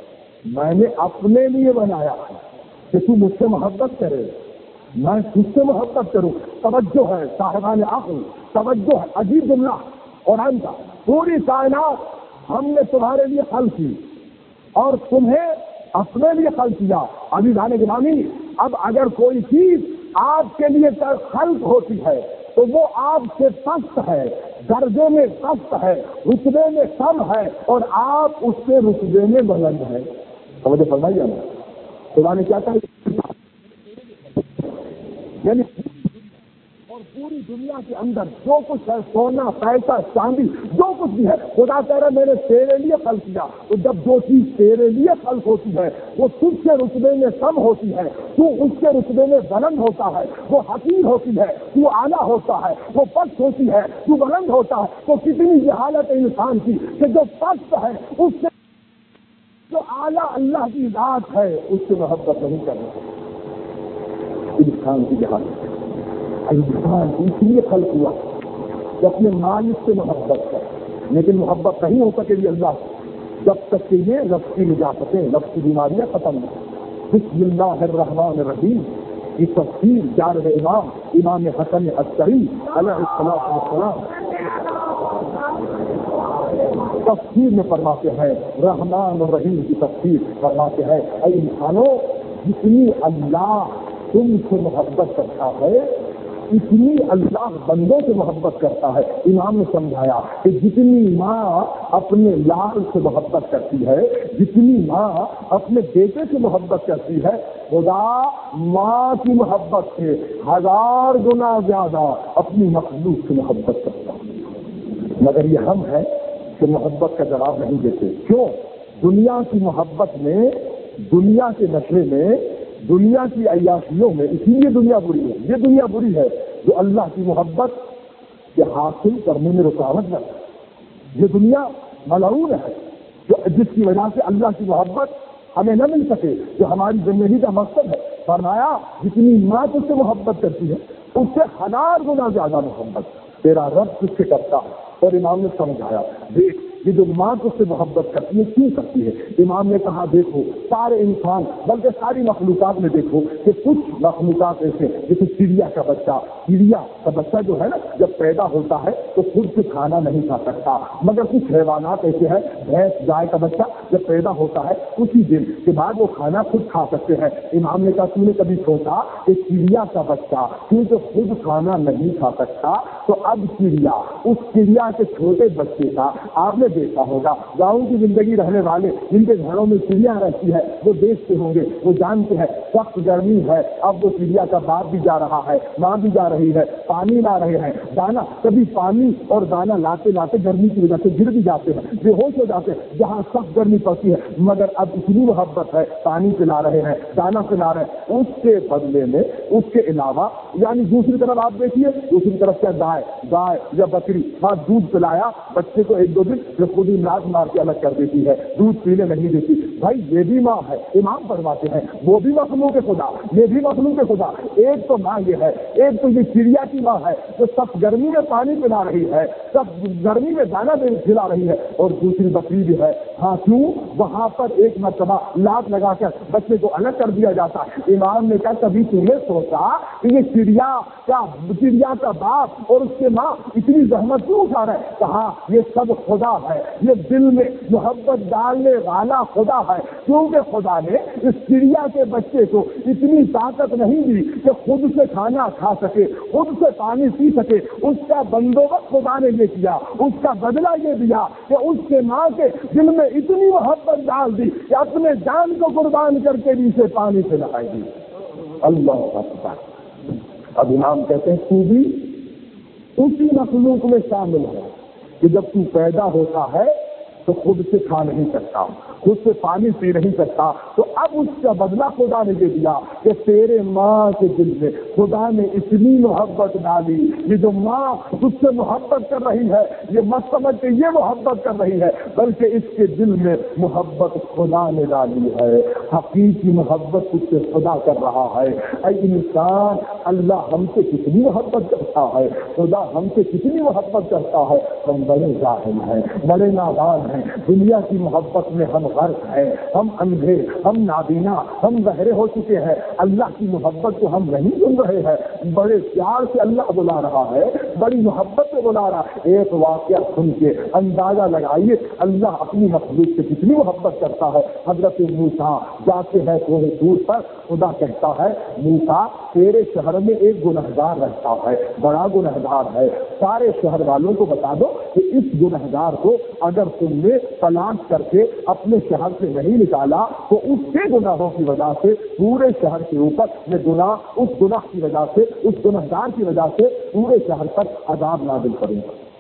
میں نے اپنے لیے بنایا ہے کہ تو مجھ سے محبت کرے، میں تجھ سے محبت کروں۔ توجہ ہے صاحبان عقل، توجہ ہے، عجیب جملہ قرآن کا۔ پوری کائنات ہم نے تمہارے لیے خلق کی اور تمہیں اپنے لیے خلق کیا۔ ابھی جانے گرامی اب اگر کوئی چیز آپ کے لیے خلق ہوتی ہے تو وہ آپ سے پست ہے، درجے میں پست ہے، رتبے میں کم ہے، اور آپ اس سے رتبے میں بلند ہے۔ سمجھے فرمائیے نا خدا نے کیا کہا، یعنی اور پوری دنیا کے اندر جو کچھ ہے سونا پیسہ چاندی جو کچھ بھی ہے خدا کہہ رہا ہے میں نے تیرے لیے خلق کیا۔ تو جب جو چیز تیرے لیے خلق ہوتی ہے وہ تجھ کے رتبے میں کم ہوتی ہے، تو اس کے رتبے میں بلند ہوتا ہے، وہ حقیر ہوتی ہے، تو اعلیٰ ہوتا ہے، وہ پست ہوتی ہے، تو بلند ہوتا ہے۔ تو کتنی یہ حالت ہے انسان کی کہ جو پست ہے اس سے جو اعلیٰ اللہ کی ذات ہے اس سے محبت نہیں کرنا۔ انسان کی حالت انسان اس لیے خلق ہوا کہ اپنے مالک سے محبت کرے، لیکن محبت نہیں ہو سکے گی اللہ سے جب تک کہ یہ نفس کی نجاستیں، نفس کی بیماریاں ختم نہ ہوں۔ بسم اللہ الرحمن الرحیم کی تفسیر جارح امام امام حسن عسکری علیہ الصلوۃ والسلام تفسیر میں فرماتے ہیں، رحمان اور رحیم کی تفسیر فرماتے ہیں اے انسانوں جتنی اللہ تم سے محبت کرتا ہے اتنی اللہ بندوں سے محبت کرتا ہے۔ امام نے سمجھایا کہ جتنی ماں اپنے لال سے محبت کرتی ہے، جتنی ماں اپنے بیٹے سے محبت کرتی ہے، خدا ماں کی محبت سے ہزار گنا زیادہ اپنی مخلوق سے محبت کرتا ہے۔ مگر یہ ہم ہے کہ محبت کا جواب نہیں دیتے۔ کیوں؟ دنیا کی محبت میں، دنیا کے نشے میں، دنیا کی عیاشیوں میں، اسی لیے دنیا بری ہے۔ یہ دنیا بری ہے جو اللہ کی محبت کے حاصل کرنے میں رکاوٹ ہے۔ یہ دنیا ملعون ہے جو جس کی وجہ سے اللہ کی محبت ہمیں نہ مل سکے، جو ہماری زندگی کا مقصد ہے۔ فرمایا جتنی ماں تجھ سے محبت کرتی ہے اس سے ہزار گنا زیادہ محبت تیرا رب تجھ سے کرتا ہے۔ اور امام نے سمجھایا دیکھ یہ جو ماں کو سے محبت کرتی ہے کیوں کرتی ہے؟ امام نے کہا دیکھو سارے انسان بلکہ ساری مخلوقات میں دیکھو کہ کچھ مخلوقات ایسے جیسے چڑیا کا بچہ چڑیا کا بچہ جو ہے نا جب پیدا ہوتا ہے تو خود سے کھانا نہیں کھا سکتا، مگر کچھ حیوانات ایسے ہیں بھینس گائے کا بچہ جب پیدا ہوتا ہے اسی دن کے بعد وہ کھانا خود کھا سکتے ہیں۔ امام نے کہا تم نے کبھی سوچا کہ چڑیا کا بچہ کیونکہ خود کھانا نہیں کھا سکتا تو اب چڑیا اس چڑیا کے چھوٹے بچے کا آپ نے دیکھا ہوگا، گاؤں کی زندگی رہنے والے جن کے گھروں میں چڑیا رہتی ہے وہ دیکھتے ہوں گے، وہ جانتے ہیں سخت گرمی ہے، اب وہ چڑیا کا باپ بھی جا رہا ہے، ماں بھی جا رہی ہے، پانی لا رہے ہیں، دانا کبھی پانی اور دانا لاتے لاتے گرمی کی وجہ سے گر بھی جاتے ہیں، بے ہوش ہو جاتے ہیں جہاں سخت گرمی پڑتی ہے، مگر اب اتنی محبت ہے پانی پلا رہے ہیں، دانا پلا رہے ہیں، اس کے بدلے میں اس کے علاوہ یعنی دوسری طرف آپ دیکھیے دوسری طرف کیا گائے گائے یا بکری ہاں دودھ پلایا بچے کو ایک دو دن جو خود ہی ناک مار کے الگ کر دیتی ہے، دودھ پینے نہیں دیتی، بھائی یہ بھی ماں ہے۔ امام فرماتے ہیں وہ بھی مخلوق خدا یہ بھی مخلوق خدا، ایک تو ماں یہ ہے، ایک تو یہ چڑیا کی ماں ہے جو سب گرمی میں پانی پلا رہی ہے، سب گرمی میں دانا کھلا رہی ہے، اور دوسری بکری بھی ہے، ہاں کیوں وہاں پر ایک مرتبہ لات لگا کر بچے کو الگ کر دیا جاتا ہے۔ امام نے کہا کبھی تم نے سوچا کہ یہ چڑیا کا چڑیا کا باپ اور اس کے ماں اتنی زحمت کیوں اٹھا رہے ہیں؟ کہا یہ سب خدا ہے، یہ دل میں محبت ڈالنے والا خدا ہے، کیونکہ خدا نے اس چڑیا کے بچے کو اتنی طاقت نہیں دی کہ خود سے کھانا کھا سکے، خود سے پانی پی سکے، اس کا بندوبست خدا نے یہ کیا، اس کا بدلہ یہ دیا کہ اس کے ماں کے دل میں اتنی محبت ڈال دی کہ اپنے جان کو قربان کر کے بھی اسے پانی پلائی دی۔ اللہ اکبر۔ اب امام کہتے ہیں تو بھی اسی مخلوق میں شامل ہے کہ جب تو پیدا ہوتا ہے تو خود سے کھا نہیں سکتا، خود سے پانی پی نہیں سکتا، تو اب اس کا بدلہ خدا نے دے دیا کہ تیرے ماں کے دل میں خدا نے اتنی محبت ڈالی، یہ جو ماں تجھ سے محبت کر رہی ہے یہ مت سمجھ کے یہ محبت کر رہی ہے بلکہ اس کے دل میں محبت خدا نے ڈالی ہے، حقیقی محبت تجھ سے خدا کر رہا ہے۔ اے انسان اللہ ہم سے کتنی محبت کرتا ہے، خدا ہم سے کتنی محبت کرتا ہے، ہم بڑے جاہل ہیں، بڑے نادان ہیں، دنیا کی محبت میں ہم غرق ہیں، ہم اندھے، ہم نابینا، ہم بہرے ہو چکے ہیں، اللہ کی محبت کو ہم نہیں سن رہے ہیں۔ بڑے پیار سے اللہ بلا رہا ہے، بڑی محبت سے بلا رہا ہے۔ ایک واقعہ سن کے اندازہ لگائیے اللہ اپنی مخلوق سے کتنی محبت کرتا ہے۔ حضرت موسیٰ جاتے ہیں کوہ طور پر، خدا کہتا ہے موسیٰ تیرے شہر میں ایک گنہگار رہتا ہے، بڑا گنہگار ہے، سارے شہر والوں کو بتا دو کہ اس گنہگار کو اگر تم نے تلاش کر کے اپنے شہر سے نہیں نکالا تو اس کے گناہوں کی وجہ سے پورے شہر کے اوپر یہ گناہ اس گناہ کی وجہ سے اس گنہگار کی وجہ سے پورے شہر پر عذاب نازل کروں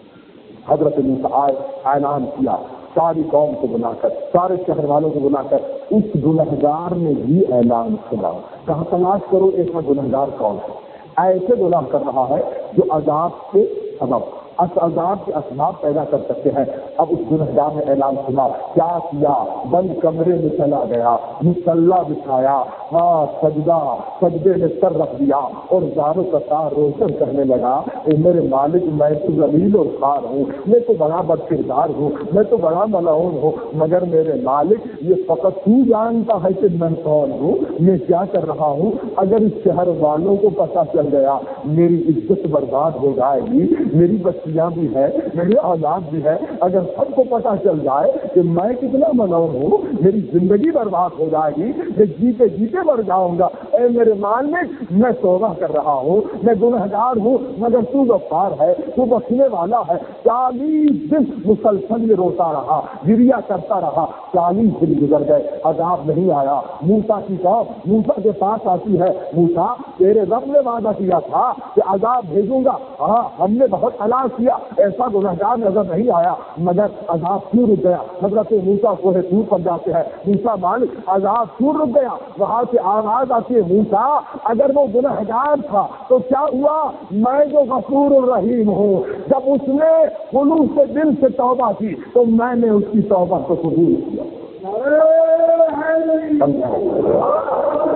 گا۔ حضرت موسیٰ آئے، اعلان کیا ساری قوم کو بلا کر، سارے شہر والوں کو بلا کر، اس گنہگار نے بھی اعلان کیا کہاں تلاش کرو ایک میں گنہگار کون ہے، ایسے گناہ کر رہا ہے جو عذاب کے سبب عذاب کے اسباب پیدا کر سکتے ہیں۔ اب اس گنہگار نے اعلان سنا، کیا کیا؟ بند کمرے میں چلا گیا، مصلی بچھایا، ہاں سجدہ سجدے میں سر رکھ دیا اور زاروں کا تار روشن کرنے لگا، اے میرے مالک میں تو ذلیل اور خوار ہوں، میں تو بڑا بد کردار ہوں، میں تو بڑا ملعون ہوں، مگر میرے مالک یہ فقط تو جانتا ہے کہ میں کون ہوں، میں کیا کر رہا ہوں۔ اگر اس شہر والوں کو پتہ چل گیا میری عزت برباد ہو جائے گی، میری بچیاں بھی ہے، میرے اولاد بھی ہے، اگر سب کو پتہ چل جائے کہ میں کتنا ملعون ہوں میری زندگی برباد ہو جائے گی، میں جیتے جیتے مر جاؤں گا۔ اے میرے مالک میں توبہ کر رہا ہوں، میں گنہگار ہوں، مگر تو غفار ہے، تو بخشنے والا ہے۔ چالیس دن مسلسل یہ روتا رہا، گریا کرتا رہا، چالیس دن گزر گئے، عذاب نہیں آیا۔ موسیٰ کی قوم موسیٰ کے پاس آتی ہے، موسیٰ تیرے رب نے وعدہ کیا تھا کہ عذاب بھیجوں گا، ہاں ہم نے بہت تلاش کیا ایسا گنہگار نظر نہیں آیا، مگر عذاب کیوں رک گیا؟ حضرت موسیٰ کوہ طور پر جاتے ہیں، موسیٰ مالک عذاب کیوں رک گیا؟ وہاں سے آواز آتی ہے موسیٰ اگر وہ گنہگار تھا تو کیا ہوا؟ میں جو غفور الرحیم ہوں، جب اس نے خلوص سے دل سے توبہ کی تو میں نے اس کی توبہ کو قبول کیا۔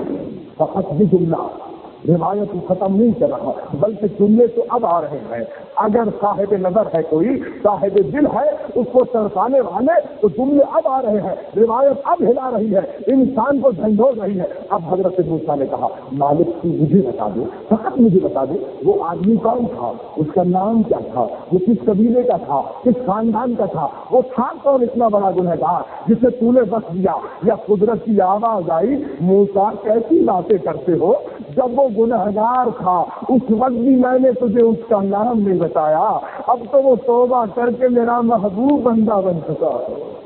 فقط بھی جملہ روایت ختم نہیں کر رہا بلکہ جملے تو اب آ رہے ہیں۔ اگر صاحب نظر ہے کوئی، صاحب دل ہے، اس کو ترسانے والے تو جملے اب آ رہے ہیں، روایت اب ہلا رہی ہے، انسان کو جھنجھوڑ رہی ہے۔ اب حضرت موسیٰ نے کہا مالک تو مجھے بتا دے، فقط مجھے بتا دے وہ آدمی کون تھا، اس کا نام کیا تھا، وہ کس قبیلے کا تھا، کس خاندان کا تھا، وہ تھا کون اتنا بڑا گنہگار جسے تو نے بخش دیا؟ یا قدرت کی آواز آئی موسیٰ کیسی باتیں کرتے ہو، جب وہ گنہگار تھا اس وقت بھی میں نے تجھے اس کا نام نہیں بتایا، اب تو وہ توبہ کر کے میرا محبوب بندہ بن چکا۔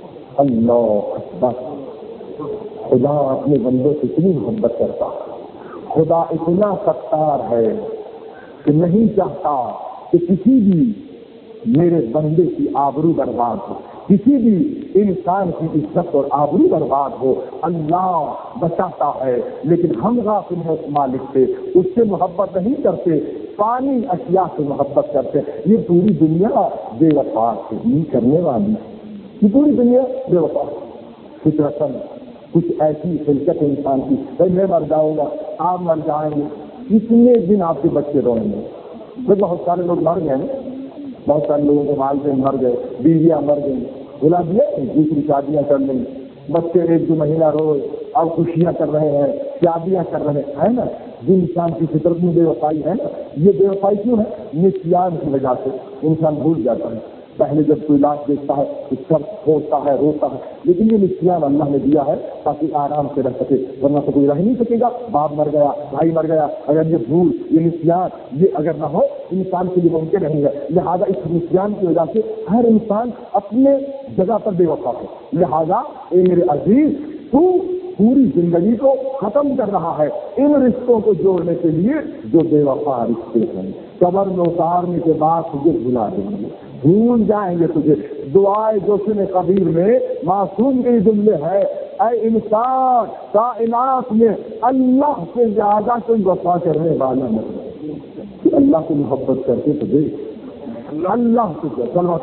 اللہ اکبر! خدا اپنے بندوں سے اتنی محبت کرتا، خدا اتنا ستار ہے کہ نہیں چاہتا کہ کسی بھی میرے بندے کی آبرو برباد ہو، کسی بھی انسان کی عزت اور آبرو برباد ہو۔ اللہ بچاتا ہے، لیکن ہم غافل ہیں اس مالک سے، اس سے محبت نہیں کرتے، پانی اشیاء سے محبت کرتے۔ یہ پوری دنیا بے وفا سے نہیں کرنے والی، یہ پوری دنیا بے وفا فطرتاً کچھ ایسی خلقت انسان کی، بھائی میں مر جاؤں گا، آپ مر جائیں گے، کتنے دن آپ کے بچے روئیں گے؟ بھائی بہت سارے لوگ مر گئے، بہت سارے لوگوں کے والدین مر گئے، بیویاں مر گئی، بلا دیا دوسری شادیاں کر لیں، بچے ایک دو مہینہ روئے، اب خوشیاں کر رہے ہیں، شادیاں کر رہے ہیں نا۔ جو انسان کی فطرت میں بے وفائی ہے نا، یہ بے وفائی کیوں ہے؟ نسیان کی وجہ سے انسان بھول جاتا ہے۔ پہلے جب کوئی لاش دیکھتا ہے تو سب ہوتا ہے، روتا ہے، لیکن یہ نسیان اللہ نے دیا ہے تاکہ آرام سے رہ سکے، ورنہ تو کوئی رہ نہیں سکے گا۔ باپ مر گیا، بھائی مر گیا، اگر یہ بھول، یہ نسیان یہ اگر نہ ہو انسان کے لیے ممکن نہیں ہے۔ لہذا اس نسیان کی وجہ سے ہر انسان اپنے جگہ پر بے وفا ہے۔ لہذا اے میرے عزیز، تو پوری زندگی کو ختم کر رہا ہے ان رشتوں کو جوڑنے کے لیے جو بے وفا رشتے ہیں، قبر میں اتارنے کے بعد تجھے بھلا دیں گے، بھول جائیں گے تجھے۔ دعائے جوشن قبیر میں معصوم کے جملے ہے، اے انسان کائنات میں اللہ سے زیادہ کوئی وفا کرنے والا نہیں، اللہ سے محبت کرتے تو دے اللہ سے چلو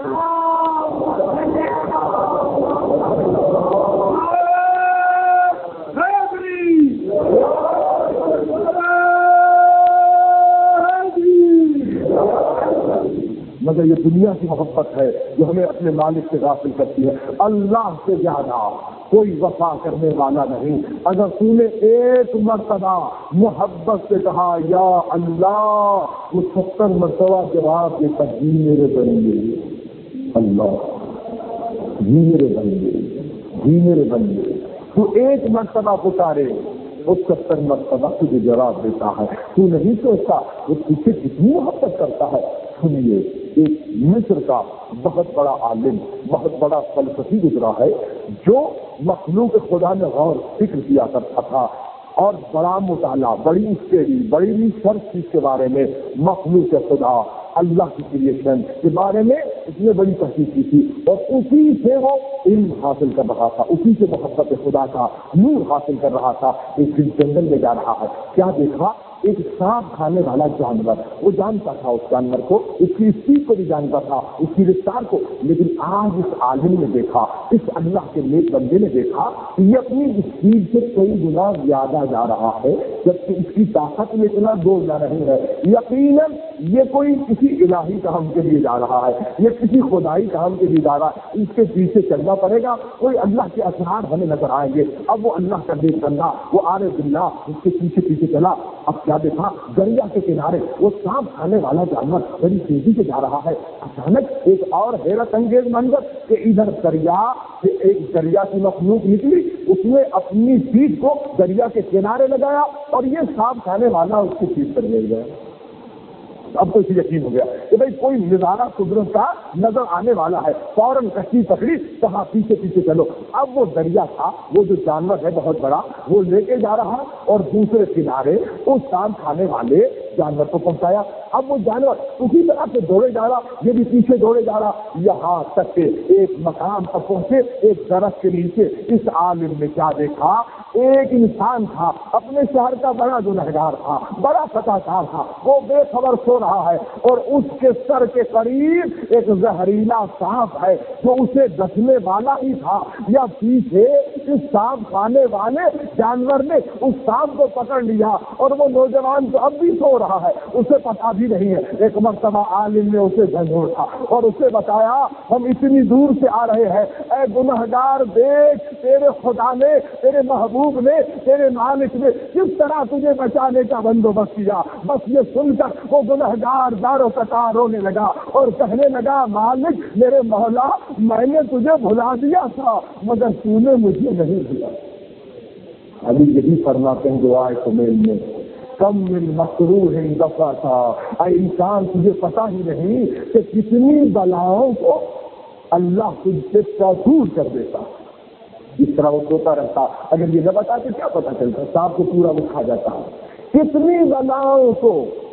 مگر یہ دنیا کی محبت ہے جو ہمیں اپنے مالک سے غافل کرتی ہے۔ اللہ سے زیادہ کوئی وفا کرنے والا نہیں۔ اگر تو نے ایک مرتبہ محبت سے کہا یا اللہ، وہ ستر مرتبہ جواب دیتا جی میرے بندے، اللہ جی میرے بندے، جی میرے بندے، تو ایک مرتبہ پکارے وہ ستر مرتبہ تجھے جواب دیتا ہے۔ تو نہیں سوچتا وہ تجھے کتنی محبت کرتا ہے۔ سنیے، ایک مصر کا بہت بڑا عالم، بہت بڑا فلسفی گزرا ہے جو مخلوق خدا میں غور فکر کیا کرتا تھا اور بڑا مطالعہ، بڑی اسٹڈی، بڑی ریسرچ کے بارے میں مخلوق خدا، اللہ کی کریشن کے بارے میں اس نے بڑی تحقیق کی تھی اور اسی سے وہ علم حاصل کر رہا تھا، اسی سے محبت خدا کا نور حاصل کر رہا تھا۔ ایک دن جنگل میں جا رہا ہے، کیا دیکھا؟ ایک سانپ کھانے والا جانور، وہ جانتا تھا اس جانور کو، اس کی اسپیڈ کو بھی جانتا تھا، اس کی رفتار کو، لیکن آج اس عالم نے دیکھا، اس اللہ کے نیک بندے نے دیکھا کہ یہ اپنی اسپیڈ سے کئی گنا زیادہ جا رہا ہے، جبکہ اس کی طاقت میں اتنا دوڑنا نہیں ہے۔ یقیناً یہ کوئی کسی الہی کام کے لیے جا رہا ہے، یہ کسی خدائی کام کے لیے جا رہا ہے، اس کے پیچھے چلنا پڑے گا، کوئی اللہ کے اثرات ہمیں نظر آئیں گے۔ اب وہ اللہ کا نیک بندہ، وہ عارف باللہ اس کے پیچھے پیچھے چلا۔ اب کیا دیکھا؟ دریا کے کنارے وہ سانپ کھانے والا جانور بڑی تیزی سے جا رہا ہے۔ اچانک ایک اور حیرت انگیز منظر کہ ادھر دریا سے ایک دریا کی مخلوق نکلی، اس نے اپنی پیٹھ کو دریا کے کنارے لگایا اور یہ سانپ کھانے والا اس کی پیٹھ پر گر گیا۔ اب تو اسے یقین ہو گیا کہ بھائی کوئی نظارہ قدرت کا نظر آنے والا ہے، فوراً کشتی پکڑی، کہا پیچھے پیچھے چلو۔ اب وہ دریا تھا، وہ جو جانور ہے بہت بڑا، وہ لے کے جا رہا اور دوسرے کنارے اس سانپ کھانے والے جانور کو پہنچایا۔ اب وہ جانور اسی طرح سے دوڑے جا رہا، یہ بھی پیچھے دوڑے جا رہا، یہاں تک کہ ایک مقام پر پہنچے، ایک درخت کے نیچے۔ اس عالم نے کیا دیکھا؟ ایک انسان تھا، اپنے شہر کا بڑا گنہگار تھا، بڑا خطاکار تھا، وہ بے خبر سو رہا ہے اور اس کے سر کے قریب ایک زہریلا سانپ ہے جو اسے ڈسنے والا ہی تھا، یا پیچھے اس سانپ کھانے والے جانور نے اس سانپ کو پکڑ لیا اور وہ نوجوان تو اب بھی سو رہا ہے اسے پتا بھی نہیں ہے. ایک مرتبہ عالم نے اسے جھنجھوڑا اور اسے بتایا ہم اتنی دور سے آ رہے ہیں, اے گنہگار دیکھ تیرے خدا نے, تیرے محبوب نے, تیرے مالک نے کس طرح تجھے بچانے کا بندوبست کیا. بس یہ سن کر وہ گنہگار دارو قطار رونے لگا اور کہنے لگا مالک میرے مولا میں نے تجھے بھلا دیا تھا مگر تو نے مجھے نہیں بھلا. ابھی یہی فرماتے ہیں دعائے کمیل میں کم من مکروہ دفعہ تھا. اے انسان تجھے پتا ہی نہیں کہ کتنی بلاؤں کو اللہ تجھ سے دور کر دیتا. اس طرح وہ سوتا رہتا, اگر یہ نہ بتا تو کیا پتا چلتا, سانپ کو پورا وہ کھا جاتا ہے. کتنی بلاؤں کو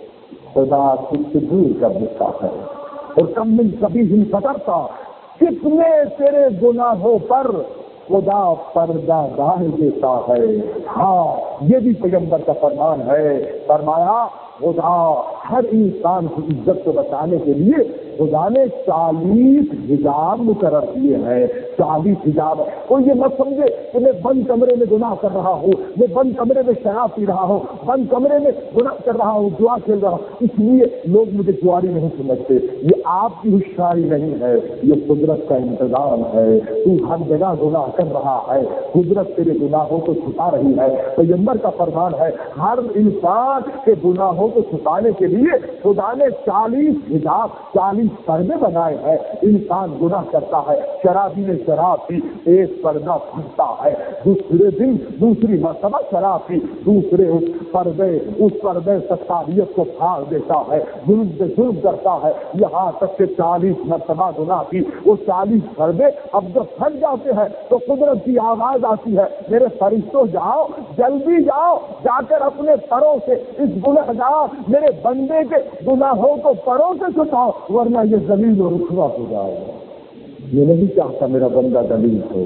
خدا تجھ سے دور کر دیتا ہے. اور کم من کبھی ہی قدرتا, کتنے تیرے گناہوں پر خدا پردہ ڈال دیتا ہے. ہاں یہ بھی پیغمبر کا فرمان ہے. فرمایا خدا ہر انسان کی عزت کو بچانے کے لیے خدا نے چالیس حجاب مقرر کیے ہیں. چالیس حجاب. کوئی یہ مت سمجھے کہ میں بند کمرے میں گناہ کر رہا ہوں, میں بند کمرے میں شراب پی رہا ہوں, بند کمرے میں گناہ کر رہا ہوں, جوا کھیل رہا ہوں, اس لیے لوگ مجھے جواری نہیں سمجھتے. یہ آپ کی ہوشیاری نہیں ہے, یہ قدرت کا انتظام ہے. تو ہر جگہ گناہ کر رہا ہے, قدرت تیرے گناہوں کو چھپا رہی ہے. پیغمبر کا فرمان ہے ہر انسان کے گناہوں کو چھپانے کے لیے خدا نے چالیس حجاب, چالیس پردے بنائے ہیں. انسان گناہ کرتا ہے, شرابی نے شراب پی, ایک پردہ پھٹتا ہے, دوسرے دن دوسری مرتبہ شراب پی, دوسرے اس پردے اس پردے ستاریت کو پھاڑ دیتا ہے, ظلم سے ظلم کرتا ہے, یہاں تک کہ چالیس مرتبہ گناہ کی وہ چالیس پردے اب جب پھٹ جاتے ہیں تو قدرت کی آواز آتی ہے میرے فرشتوں جاؤ, جلدی جاؤ, جا کر اپنے پروں سے اس گنہگار میرے بندے کے گناہوں کو پروں سے چھٹاؤ ورنہ یہ ذلیل و رسوا ہو جائے گا. یہ نہیں چاہتا میرا بندہ ذلیل ہو.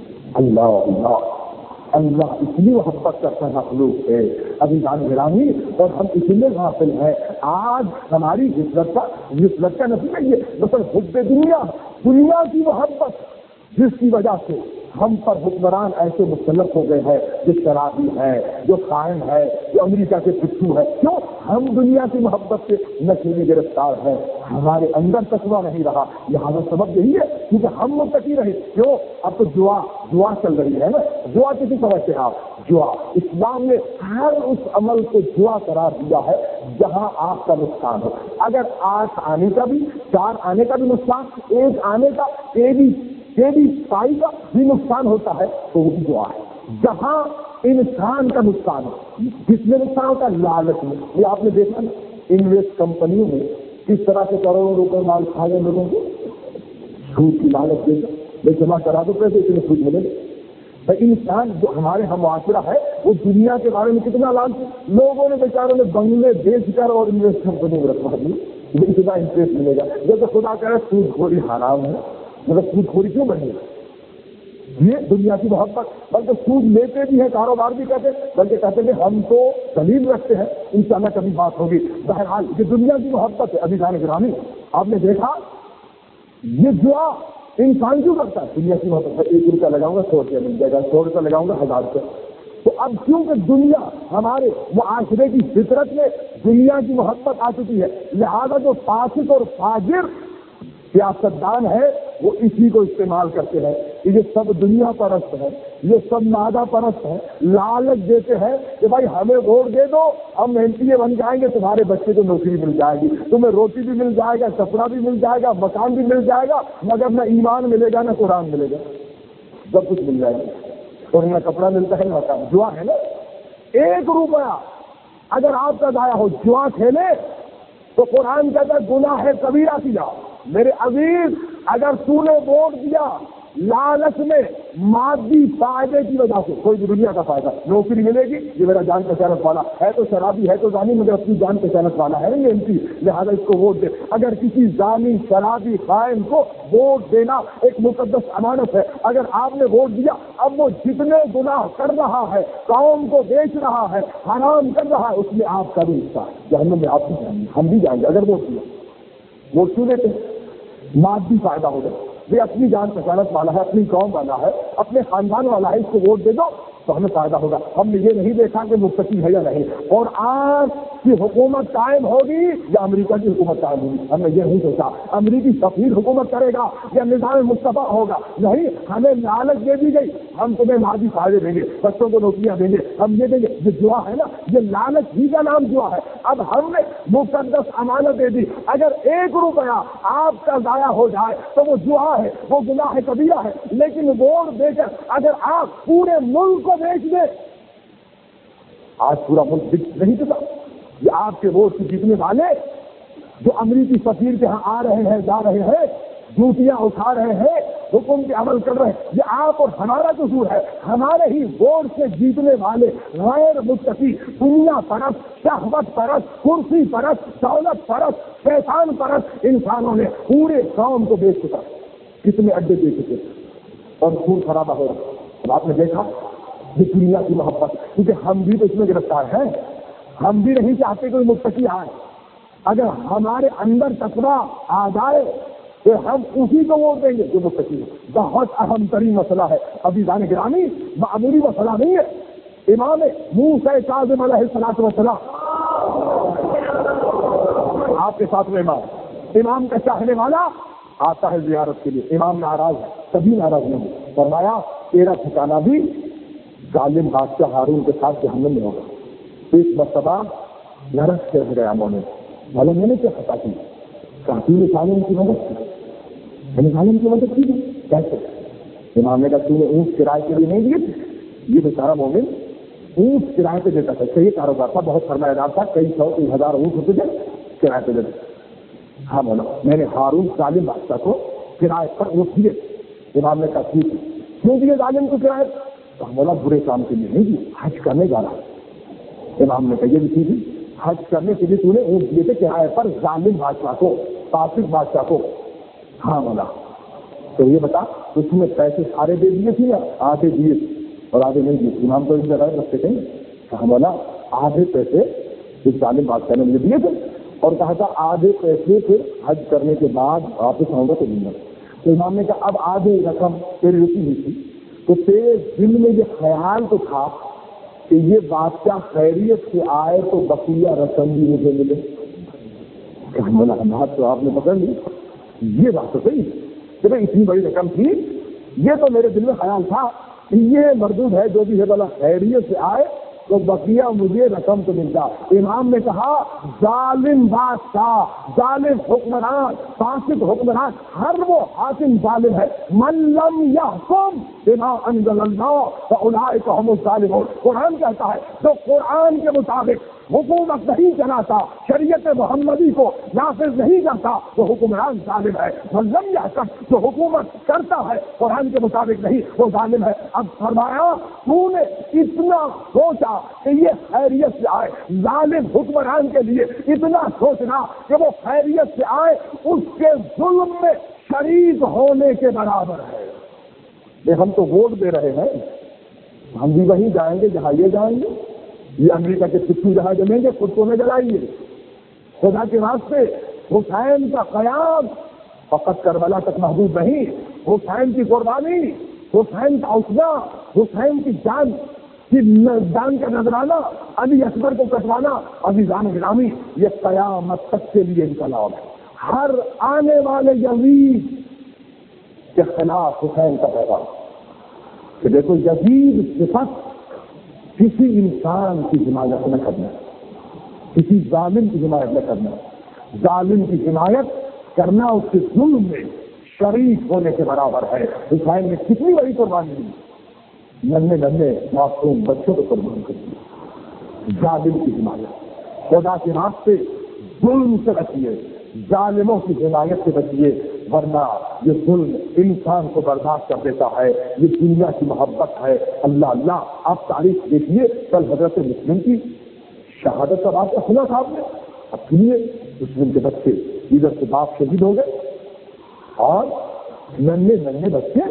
اللہ اللہ اللہ اتنی محبت کرتا مخلوق ہے. ابھی جان گرامی اور ہم اتنے غافل ہیں. آج ہماری غفلت کا غفلت کا نتیجہ یہ مثلا حب دنیا, دنیا کی محبت جس کی وجہ سے ہم پر حکمران ایسے مسلط ہو گئے ہیں جو شرابی ہے, جو خائن ہے, جو امریکہ کے پٹھو ہے. کیوں؟ ہم دنیا کی محبت سے نشے میں گرفتار ہیں, ہمارے اندر تقویٰ نہیں رہا. لہٰذا سبب یہی ہے کیونکہ ہم متقی رہے. کیوں؟ اب تو جوا جوا چل رہی ہے نا. جوا کسی سمجھتے آپ, جوا اسلام نے ہر اس عمل کو جوا قرار دیا ہے جہاں آپ کا نقصان ہو. اگر آٹھ آنے کا بھی, چار آنے کا بھی نقصان, ایک آنے کا ایک بھی پائی کا بھی نقصان ہوتا ہے تو وہ بھی دعا ہے. جہاں انسان کا نقصان ہے, جس میں نقصان ہوتا ہے لالچ میں. یہ آپ نے دیکھا نا انویسٹ کمپنیوں میں کس طرح سے کروڑوں روپے مال کھا گئے لوگوں کو, سود کی لالچ دے کر بھائی جمع کرا دو پیسے اتنے سود ملے. بھائی انسان جو ہمارے ہم معاشرہ ہے وہ دنیا کے بارے میں کتنا لالچ, لوگوں نے بیچاروں نے بنگلے بیچ کر اور انویسٹ کمپنی میں رکھوا دی, اتنا انٹرسٹ ملے گا. جیسے خدا کہہ رہے سود خوری حرام ہے, مگر سود خوری کیوں بنی ہے؟ یہ دنیا کی محبت. بلکہ سود لیتے بھی ہیں, کاروبار بھی کرتے, بلکہ کہتے ہیں ہم تو دلیل رکھتے ہیں, انشاءاللہ کبھی بات ہوگی. بہرحال یہ دنیا کی محبت ہے. ابھی جان گرامی آپ نے دیکھا یہ دعا انسان کیوں کرتا ہے؟ دنیا کی محبت ہے. ایک روپیہ لگاؤں گا سو روپیہ مل جائے گا, سو روپیہ لگاؤں گا ہزار روپیہ. تو اب کیونکہ دنیا ہمارے معاشرے کی فطرت میں دنیا کی محبت آ چکی ہے, لہذا جو فاسق اور فاجر سیاستدان ہے وہ اسی کو استعمال کرتے ہیں. یہ سب دنیا پرست ہے, یہ سب مادہ پرست ہے. لالچ دیتے ہیں کہ بھائی ہمیں ووٹ دے دو, ہم ایم پی اے بن جائیں گے, تمہارے بچے کو نوکری مل جائے گی, تمہیں روٹی بھی مل جائے گا, کپڑا بھی مل جائے گا, مکان بھی مل جائے گا, مگر نہ ایمان ملے گا نہ قرآن ملے گا. سب کچھ مل جائے گا اور نہ کپڑا ملتا ہے نہ مکان. جوا ہے نا. ایک روپیہ اگر آپ کا ضائع ہو جوا کھیلے تو قرآن کہتا ہے گناہ ہے کبیرہ کیا. میرے عزیز اگر تو نے ووٹ دیا لالچ میں مادی فائدے کی وجہ سے, کوئی بھی دنیا کا فائدہ, نوکری ملے گی, یہ میرا جان پہچانت والا ہے تو شرابی ہے تو زانی, مگر اپنی جان پہچانت والا ہے یہ ایم پی, لہٰذا اس کو ووٹ دے. اگر کسی زانی شرابی خائن کو ووٹ دینا ایک مقدس امانت ہے. اگر آپ نے ووٹ دیا, اب وہ جتنے گناہ کر رہا ہے, قوم کو بیچ رہا ہے, حرام کر رہا ہے, اس میں آپ کا بھی حصہ ہے. جہنم میں آپ بھی جائیں گے, ہم بھی جائیں گے اگر ووٹ دیا. ووٹ کیوں دیتے ہیں؟ مادی فائدہ ہو جائے. یہ اپنی جان پہچانت والا ہے, اپنی قوم والا ہے, اپنے خاندان والا ہے, اس کو ووٹ دے دو تو ہمیں فائدہ ہوگا. ہم نے یہ نہیں دیکھا کہ متقی ہے یا نہیں. اور آج کی حکومت قائم ہوگی یا امریکہ کی حکومت قائم ہوگی. ہم نے یہ نہیں سوچا امریکی سفیر حکومت کرے گا یا نظام مصطفیٰ ہوگا. نہیں, ہمیں لالچ دے دی گئی, ہم تمہیں مادی فائدے دیں گے, بچوں کو نوکریاں دیں گے, ہم یہ دیں گے. یہ جوا ہے نا, یہ لالچ ہی کا نام جوا ہے. اب ہم نے مقدس امانت دے دی, اگر ایک روپیہ آپ کا ضائع ہو جائے تو وہ جوا ہے, وہ گناہ کبیرہ ہے. لیکن ووٹ دے کر اگر آپ پورے ملک کو بیچ دیں, آج پورا ملک بک نہیں چکا. یہ آپ کے ووٹ سے جیتنے والے جو امریکی سفیر کے ہاں آ رہے ہیں, جا رہے ہیں, ڈیوٹیاں اٹھا رہے ہیں, حکم کے عمل کر رہے ہیں, یہ آپ اور ہمارا قصور ہے. ہمارے ہی ووٹ سے جیتنے والے غیر متقی, دنیا پرست, شہوت پرست, کرسی پرست, دولت پرست, شیطان پرست انسانوں نے پورے قوم کو بیچ چکا. کتنے اڈے دے چکے اور خون خرابہ ہو رہا. اب آپ نے دیکھا یہ دنیا کی محبت, کیونکہ ہم بھی تو اس میں گرفتار ہیں. ہم بھی نہیں چاہتے کوئی متقی آئے. اگر ہمارے اندر تقویٰ آ جائے تو ہم اسی کو ووٹ دیں گے جو متقی ہے. بہت اہم ترین مسئلہ ہے. ابھی عزیزان گرامی, معمولی مسئلہ نہیں ہے. امام موسیٰ کاظم علیہ الصلوۃ والسلام آپ کے ساتھ میں امام, امام کا چاہنے والا آتا ہے زیارت کے لیے. امام ناراض ہے, کبھی ناراض نہیں. فرمایا تیرا ٹھکانہ بھی ظالم بادشاہ ہارون کے ساتھ جہنم میں ہوگا. ایک مرتبہ نرس کر گیا مومن, معلوم میں نے کیا خطا کی, کافی نے ظالم کی مدد کی, میں نے ظالم کی مدد کی کیسے؟ امام نے کہا تو نے اونٹ کرائے کے لیے نہیں دیے تھے. یہ بیچارہ مومن اونٹ کرائے پہ دیتا تھا, صحیح کاروبار تھا, بہت سرمایہ دار تھا, کئی سو کئی ہزار اونٹ ہوتے تھے, کرائے پہ دیتے. ہاں مولا, میں نے ہارون ظالم بادشاہ کو کرائے پر اونٹ دیے. امام نے کہا ٹھیک ہے, کیوں دیے ظالم کو کرائے؟ تو مولا برے کام کے لیے نہیں دیے, حج کرنے جا رہا. امام نے کہا یہ بھی ٹھیک ہے, حج کرنے کے لیے تو نے اونٹ دیے تھے کرائے پر ظالم بادشاہ کو, فاسق بادشاہ کو. ہاں مولا, تو یہ بتا اس میں پیسے سارے دے دیے تھے یا آدھے دیے اور آدھے نہیں دیے؟ امام تو اس جگہ رکھتے تھے. کہا مولا آدھے پیسے اس ظالم بادشاہ نے مجھے دیے تھے اور کہا تھا آدھے پیسے پھر حج کرنے کے بعد واپس آؤں گا تو دوں گا. تو امام نے کہا اب آدھی رقم تیری رکی ہوئی تھی, تو تیرے دل میں یہ خیال تو تھا کہ یہ بادشاہ خیریت سے آئے تو بقیہ رقم بھی مجھے ملے. مولا بات تو آپ نے پکڑ لی, یہ بات تو صحیح کہ بھائی اتنی بڑی رقم تھی, یہ تو میرے دل میں خیال تھا کہ یہ مردود ہے جو بھی ہے بلا خیریت سے آئے تو بقیہ مجھے رقم تو ملتا. امام نے کہا ظالم بادشاہ, ظالم حکمران, فاسق حکمران, ہر وہ حاکم ظالم ہے. من لم یحکم بما انزل اللہ فاولئک هم الظالمون. قرآن کہتا ہے جو قرآن کے مطابق حکومت نہیں چلاتا, شریعت محمدی کو نافذ نہیں کرتا, وہ حکمران ظالم ہے. من لم یحکم, جو حکومت کرتا ہے قرآن کے مطابق نہیں, وہ ظالم ہے. اب فرمایا تو نے اتنا سوچا کہ یہ خیریت سے آئے, ظالم حکمران کے لیے اتنا سوچنا کہ وہ خیریت سے آئے اس کے ظلم میں شریک ہونے کے برابر ہے. یہ ہم تو ووٹ دے رہے ہیں, ہم بھی وہیں جائیں گے جہاں یہ جائیں گے. یہ امریکہ کے پچھو جہاں جمیں گے خود کو نہ جلائیے. خدا کے واسطے حسین کا قیام فقط کربلا تک محدود نہیں, حسین کی قربانی, حسین کا حوصلہ, حسین کی جان کی جان کا نذرانہ, علی اکبر کو کٹوانا. عزیزان گرامی, یہ قیامت تک کے لیے انقلاب ہے. ہر آنے والے یزید کے خلاف حسین کا پیغام کہ دیکھو یزید صفت کسی انسان کی حمایت نہ کرنا, کسی ظالم کی حمایت نہ کرنا. ظالم کی حمایت کرنا اس کے ظلم میں شریک ہونے کے برابر ہے. حسین نے کتنی بڑی قربانی دی, ننھے ننھے معصوم بچوں کو قربان کر دیا. ظالم کی حمایت, خدا کے راستے ظلم سے بچیے, ظالموں کی حمایت سے بچیے, ورنہ یہ ظلم انسان کو برباد کر دیتا ہے. یہ دنیا کی محبت ہے. اللہ اللہ, آپ تاریخ دیکھیے, کل حضرت مسلم کی شہادت کا بات سنا تھا آپ نے. اب سنیے, مسلم کے بچے ادھر سے باپ شہید ہو گئے اور ننھے ننھے بچے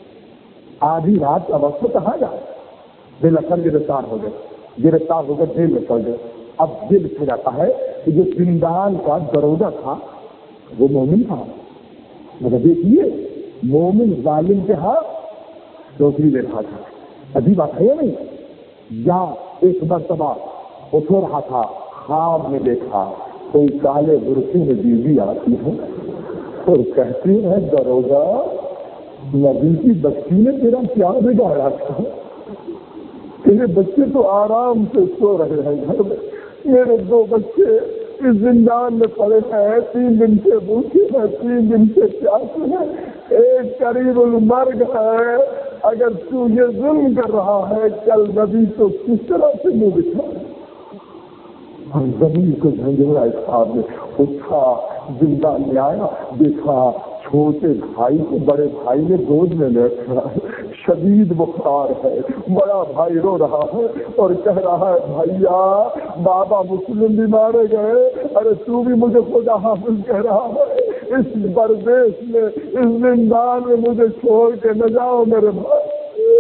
آدھی رات کا وقت کہاں جائے, بے لکھن گرفتار ہو گئے, گرفتار ہو گئے جیل میں چل گئے. اب یہ لکھا جاتا ہے کہ جو زندان کا دروگا تھا وہ مومن تھا. مگر دیکھیے مومن ظالم کے ہاتھ نوکری دے رہا تھا. ابھی بات ہے نہیں, یا ایک مرتبہ اٹھو رہا تھا خواب میں دیکھا کوئی کالے برقعے میں بیوی آتی ہے اور کہتی ہے دروگا نبی کی بچی نے تیرا کیا بگاڑا تھا؟ تیرے بچے تو آرام سے سو رہے ہیں گھر میں، میرے دو بچے اس زندان میں پڑے ہیں، تین دن سے بھوکے ہیں، تین دن سے پیاسے ہیں، ایک قریب المرگ ہے، اگر تو یہ ظلم کر رہا ہے کل نبی تو کس طرح سے منہ دکھا؟ ہم زمین کو جھنجھوڑا اس خواب میں اٹھا، زندان میں آیا، دیکھا چھوٹے بھائی کو بڑے بھائی نے گود میں لے رکھا ہے، شدید بخار ہے، بڑا بھائی رو رہا ہے اور کہہ رہا ہے بھائیا بابا مسلم بھی مارے گئے، ارے تو بھی مجھے خدا حافظ کہہ رہا ہے، اس پردیس میں اس زندان میں مجھے چھوڑ کے نہ جاؤ میرے بھائی۔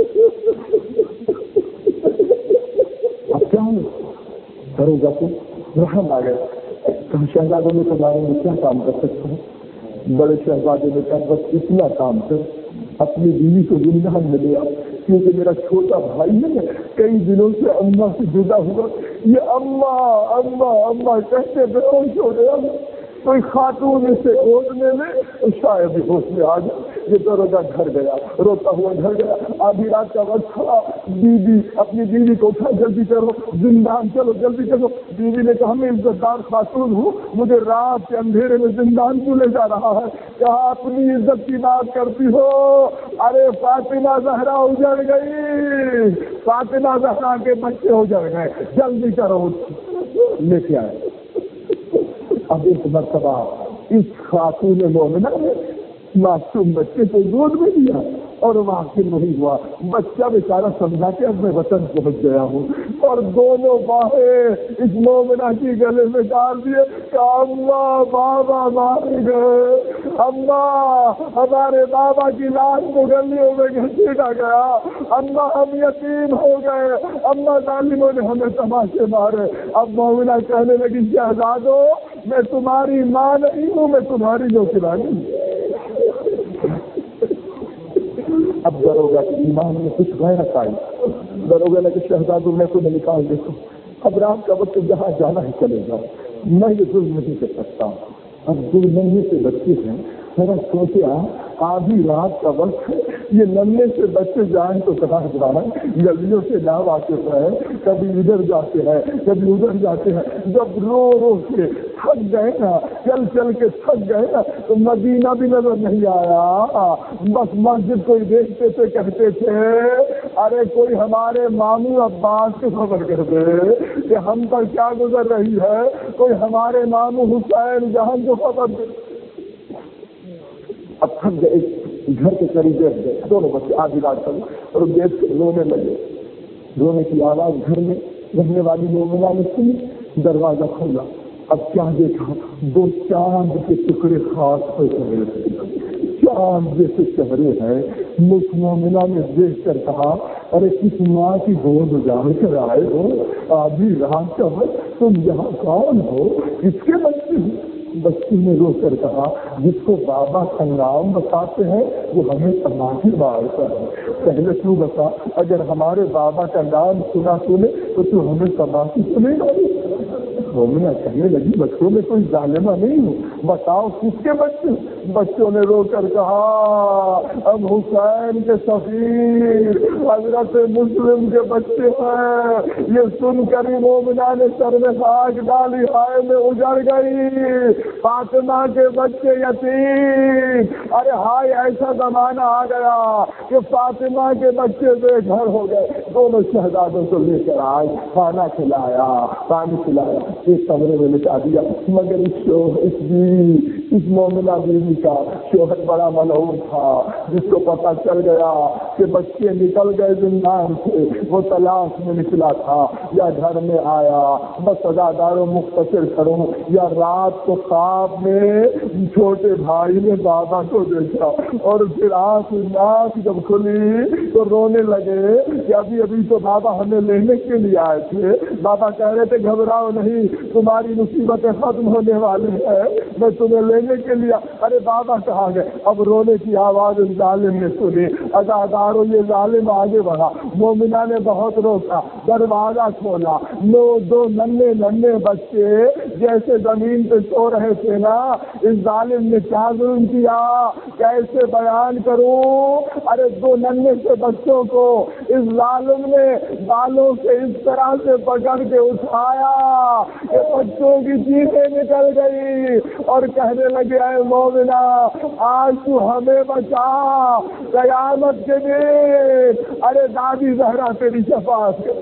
اب کیا کرو گا تم؟ رحم آ گئے، شہزادوں میں تمہارے میں کیا کام کر سکتے ہیں؟ بڑے شہزادے نے کہا بس اتنا کام کر، اپنی بیوی کو زندان میں لیا، کیونکہ میرا چھوٹا بھائی ہے کئی دنوں سے اماں سے جدا ہوا، یہ اماں اماں اماں کہتے بے ہوش ہو گیا، کوئی خاتون اسے گودنے میں شاید ہی ہوش میں آ جائے۔ یہ دروگا گھر گیا، روتا ہوا گھر گیا، آدھی رات کا وقت تھا، بیوی اپنی بیوی کو اٹھا جلدی کرو زندان چلو جلدی کرو۔ بیوی نے کہا میں عزت دار خاتون ہوں، مجھے رات کے اندھیرے میں زندان کیوں لے جا رہا ہے؟ کہا اپنی عزت کی بات کرتی ہو، ارے فاطمہ زہرا اجڑ گئی، فاطمہ زہرا کے بچے اجڑ گئے، جلدی کرو لے کے آئے۔ اب ایک مرتبہ اس خاتون مومنہ نے معصوم بچے کو گود میں لیا اور واقع نہیں ہوا، بچہ بیچارہ سمجھا کہ اب میں وطن پہنچ گیا ہوں، اور دونوں باہیں اس مومنہ کی گلے میں ڈال دیے کہ اماں بابا مارے گئے، اماں ہمارے بابا کی لاش کو گلیوں میں گھسیٹا گیا، اماں ہم یتیم ہو گئے، اماں ظالموں نے ہمیں تماشے مارے۔ اب مومنہ کہنے لگی شہزادو میں تمہاری ماں نہیں ہوں، میں تمہاری نوکرانی ہوں۔ اب دروگا کے ایمان میں کچھ غیرت آئی، دروگا نے کہ شہزادو میں تمہیں نکال دیتا ہوں، اب رات کا وقت جہاں جانا ہے چلے جاؤ، میں یہ ظلم نہیں کر سکتا۔ اب دو ننھے سے بچے ہیں، ذرا سوچا آدھی رات کا وقت ہے، یہ ننھے سے بچے جائیں تو کہاں جائیں، گلیوں سے لا واقف ہے، کبھی ادھر جاتے ہیں کبھی ادھر جاتے ہیں، جب رو رو کے تھک گئے نا، چل چل کے تھک گئے نا تو مدینہ بھی نظر نہیں آیا، بس مسجد کو دیکھتے تھے، کہتے تھے ارے کوئی ہمارے ماموں عباس کو خبر کر دے کہ ہم پر کیا گزر رہی ہے، کوئی ہمارے ماموں حسین جہاں کو خبر دے۔ اب تھک گئے، گھر کے قریب بیٹھ گئے دونوں بچے آدھی رات تک اور بیٹھ کے رونے لگے، رونے کی آواز گھر میں رہنے والی مومنہ نے سنی، دروازہ کھولا، اب کیا دیکھا، دو چاند کے ٹکڑے خاص ہو رہے تھے، چاند جیسے چہرے ہیں۔ مجھ مومنہ نے دیکھ کر کہا ارے کس ماں کی گود اجاڑ کر آئے ہو، آدھی رات کا وقت تم یہاں کون ہو، کس کے بچے ہو؟ بچی نے رو کر کہا جس کو بابا کا نام بتاتے ہیں وہ ہمیں تماشے مارتا ہے، پہلے تو بتا اگر ہمارے بابا کا نام سنا سنے تو تو ہمیں تماشے سنے گا؟ مومنہ کہنے لگی بچوں میں کوئی ظالمہ نہیں ہوں، بتاؤ کس کے بچے؟ بچوں نے رو کر کہا اب حسین کے سفیر حضرت مسلم کے بچے ہیں۔ یہ سن کر ہی مومنہ نے سر میں خاک ڈالی، ہائے میں اجڑ گئی، فاطمہ کے بچے یتیم، ارے ہائے ایسا زمانہ آ گیا کہ فاطمہ کے بچے بے گھر ہو گئے۔ دونوں شہزادوں کو لے کر آئے، کھانا کھلایا، پانی کھلایا، ایک کمرے میں لٹا دیا، مگر اس شوہر اس بیوی اس مومنہ بیوی کا شوہر بڑا ملعون تھا، جس کو پتہ چل گیا کہ بچے نکل گئے زندان سے، وہ تلاش میں نکلا تھا، یا گھر میں آیا، بس سزادار و مختصر کروں، یا رات کو خواب میں چھوٹے بھائی نے بابا کو دیکھا اور پھر آنکھ ناک جب کھلی تو رونے لگے کہ ابھی ابھی تو بابا ہمیں لینے کے لیے آئے تھے، بابا کہہ رہے تھے گھبراؤ نہیں، تمہاری مصیبتیں ختم ہونے والی ہیں، میں تمہیں لینے کے لیے، ارے بابا کہاں گئے؟ اب رونے کی آواز اس ظالم نے سنی، عزادار مارو، یہ ظالم آگے بڑھا۔ مومنہ نے بہت روکا، دروازہ کھولا، لو دو ننھے ننھے بچے جیسے زمین پہ سو رہے تھے نا، اس ظالم نے کیا ظلم کیا، کیسے بیان کروں؟ ارے دو ننھے سے بچوں کو اس ظالم نے بالوں سے اس طرح سے پکڑ کے اٹھایا کہ بچوں کی چیخیں نکل گئی اور کہنے لگے اے مومنہ آج تو ہمیں بچا قیامت کے دن، ارے دادی زہرا تیری شفاعت کر۔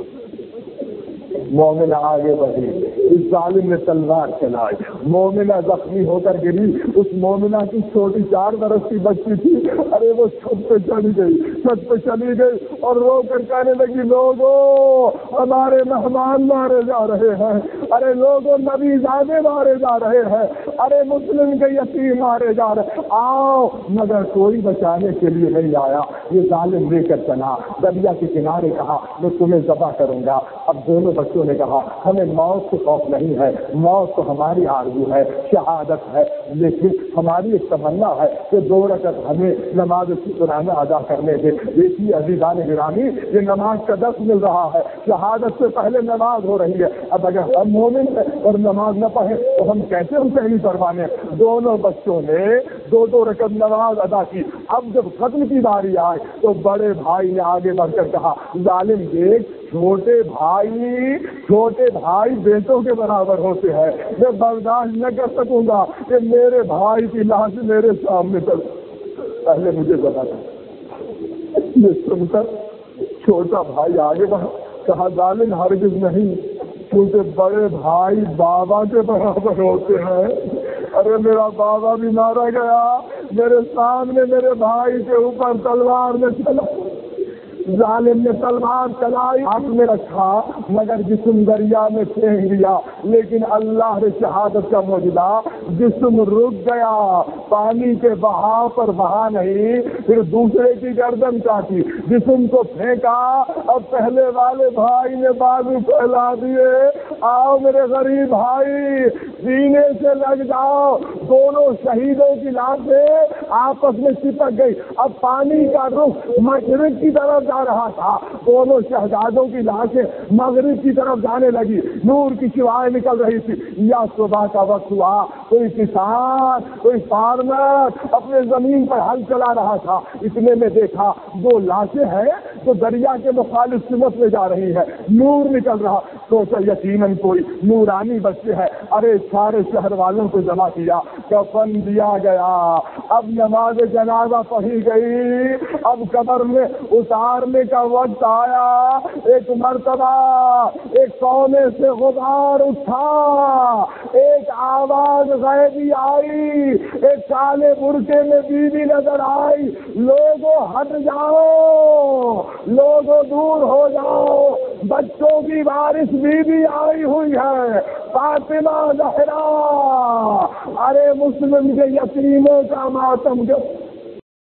مومنہ آگے بڑھی، اس ظالم نے تلوار چلائی، مومنہ زخمی ہو کر گری۔ اس مومنہ کی چھوٹی چار برس کی بچی تھی، ارے وہ چھت پہ چلی گئی، چھت پہ چلی گئی اور رو کر کہنے لگی لوگوں ہمارے مہمان مارے جا رہے ہیں، ارے لوگوں نبی زادے مارے جا رہے ہیں، ارے مسلم کے یتیم مارے جا رہے، آؤ، مگر کوئی بچانے کے لیے نہیں آیا۔ یہ ظالم لے کر چلا دریا کے کنارے، کہا میں تمہیں ذبح کروں گا۔ اب دونوں بچوں نے کہا ہمیں موت سے خوف نہیں ہے، موت تو ہماری آرزو ہے، شہادت ہے، لیکن ہماری ایک تمنا ہے کہ دو رکعت ہمیں نماز شکرانہ ادا کرنے دے۔ دیکھیے عزیزان گرامی، یہ نماز کا درس مل رہا ہے، شہادت سے پہلے نماز ہو رہی ہے۔ اب اگر ہم مومن ہیں اور نماز نہ پڑھیں تو ہم کیسے حسینی پروانے؟ دونوں بچوں نے دو دو رکعت نماز ادا کی۔ اب جب قتل کی باری آئی تو بڑے بھائی نے آگے بڑھ کر کہا ظالم دیکھ، چھوٹے بھائی چھوٹے بھائی بیٹوں کے برابر ہوتے ہیں، میں برداشت نہ کر سکوں گا کہ میرے بھائی کی لاش میرے سامنے چل، پہلے مجھے بتا دیں۔ یہ سن کر چھوٹا بھائی آگے بڑھا، کہا ظالم ہرگز نہیں، کیونکہ بڑے بھائی بابا کے برابر ہوتے ہیں، ارے میرا بابا بھی مارا گیا، میرے سامنے میرے بھائی کے اوپر تلوار میں چلا، ظالم نے تلوار چلائی، ہاتھ میں رکھا مگر جسم دریا میں پھینک دیا، لیکن اللہ نے شہادت کا معجزہ، جسم رک گیا، پانی کے بہاؤ پر بہا نہیں، پھر دوسرے کی گردن کاٹی، جسم کو پھینکا اور پہلے والے بھائی نے بازو پھیلا دیے، آؤ میرے غریب بھائی سینے سے لگ جاؤ۔ دونوں شہیدوں کی لاشیں آپس میں چپک گئی، اب پانی کا رخ مشرق کی طرف جا رہا تھا، دونوں شہزادوں کی لاشیں مغرب کی طرف جانے لگی، نور کی شعاعیں نکل رہی تھی۔ یا صبح کا وقت ہوا، کوئی کسان کوئی فارمر اپنے زمین پر ہل چلا رہا تھا، اتنے میں دیکھا دو لاشیں ہیں تو دریا کے مخالف سمت میں جا رہی ہے، نور نکل رہا، سوچا یقیناً کوئی نورانی بچے ہے، ارے سارے شہر والوں کو جمع کیا، کفن دیا گیا، اب نماز جنازہ پڑھی گئی، اب قبر میں اتارنے کا وقت آیا، ایک مرتبہ ایک کونے سے غبار اٹھا، ایک آواز غیبی آئی، ایک کالے برقعے میں بیوی نظر آئی، لوگوں ہٹ جاؤ، لوگوں دور ہو جاؤ، بچوں کی وارث بیوی آئی ہوئی ہے، فاطمہ زہرا، ارے مسلم کے یتیموں کا ماتم جو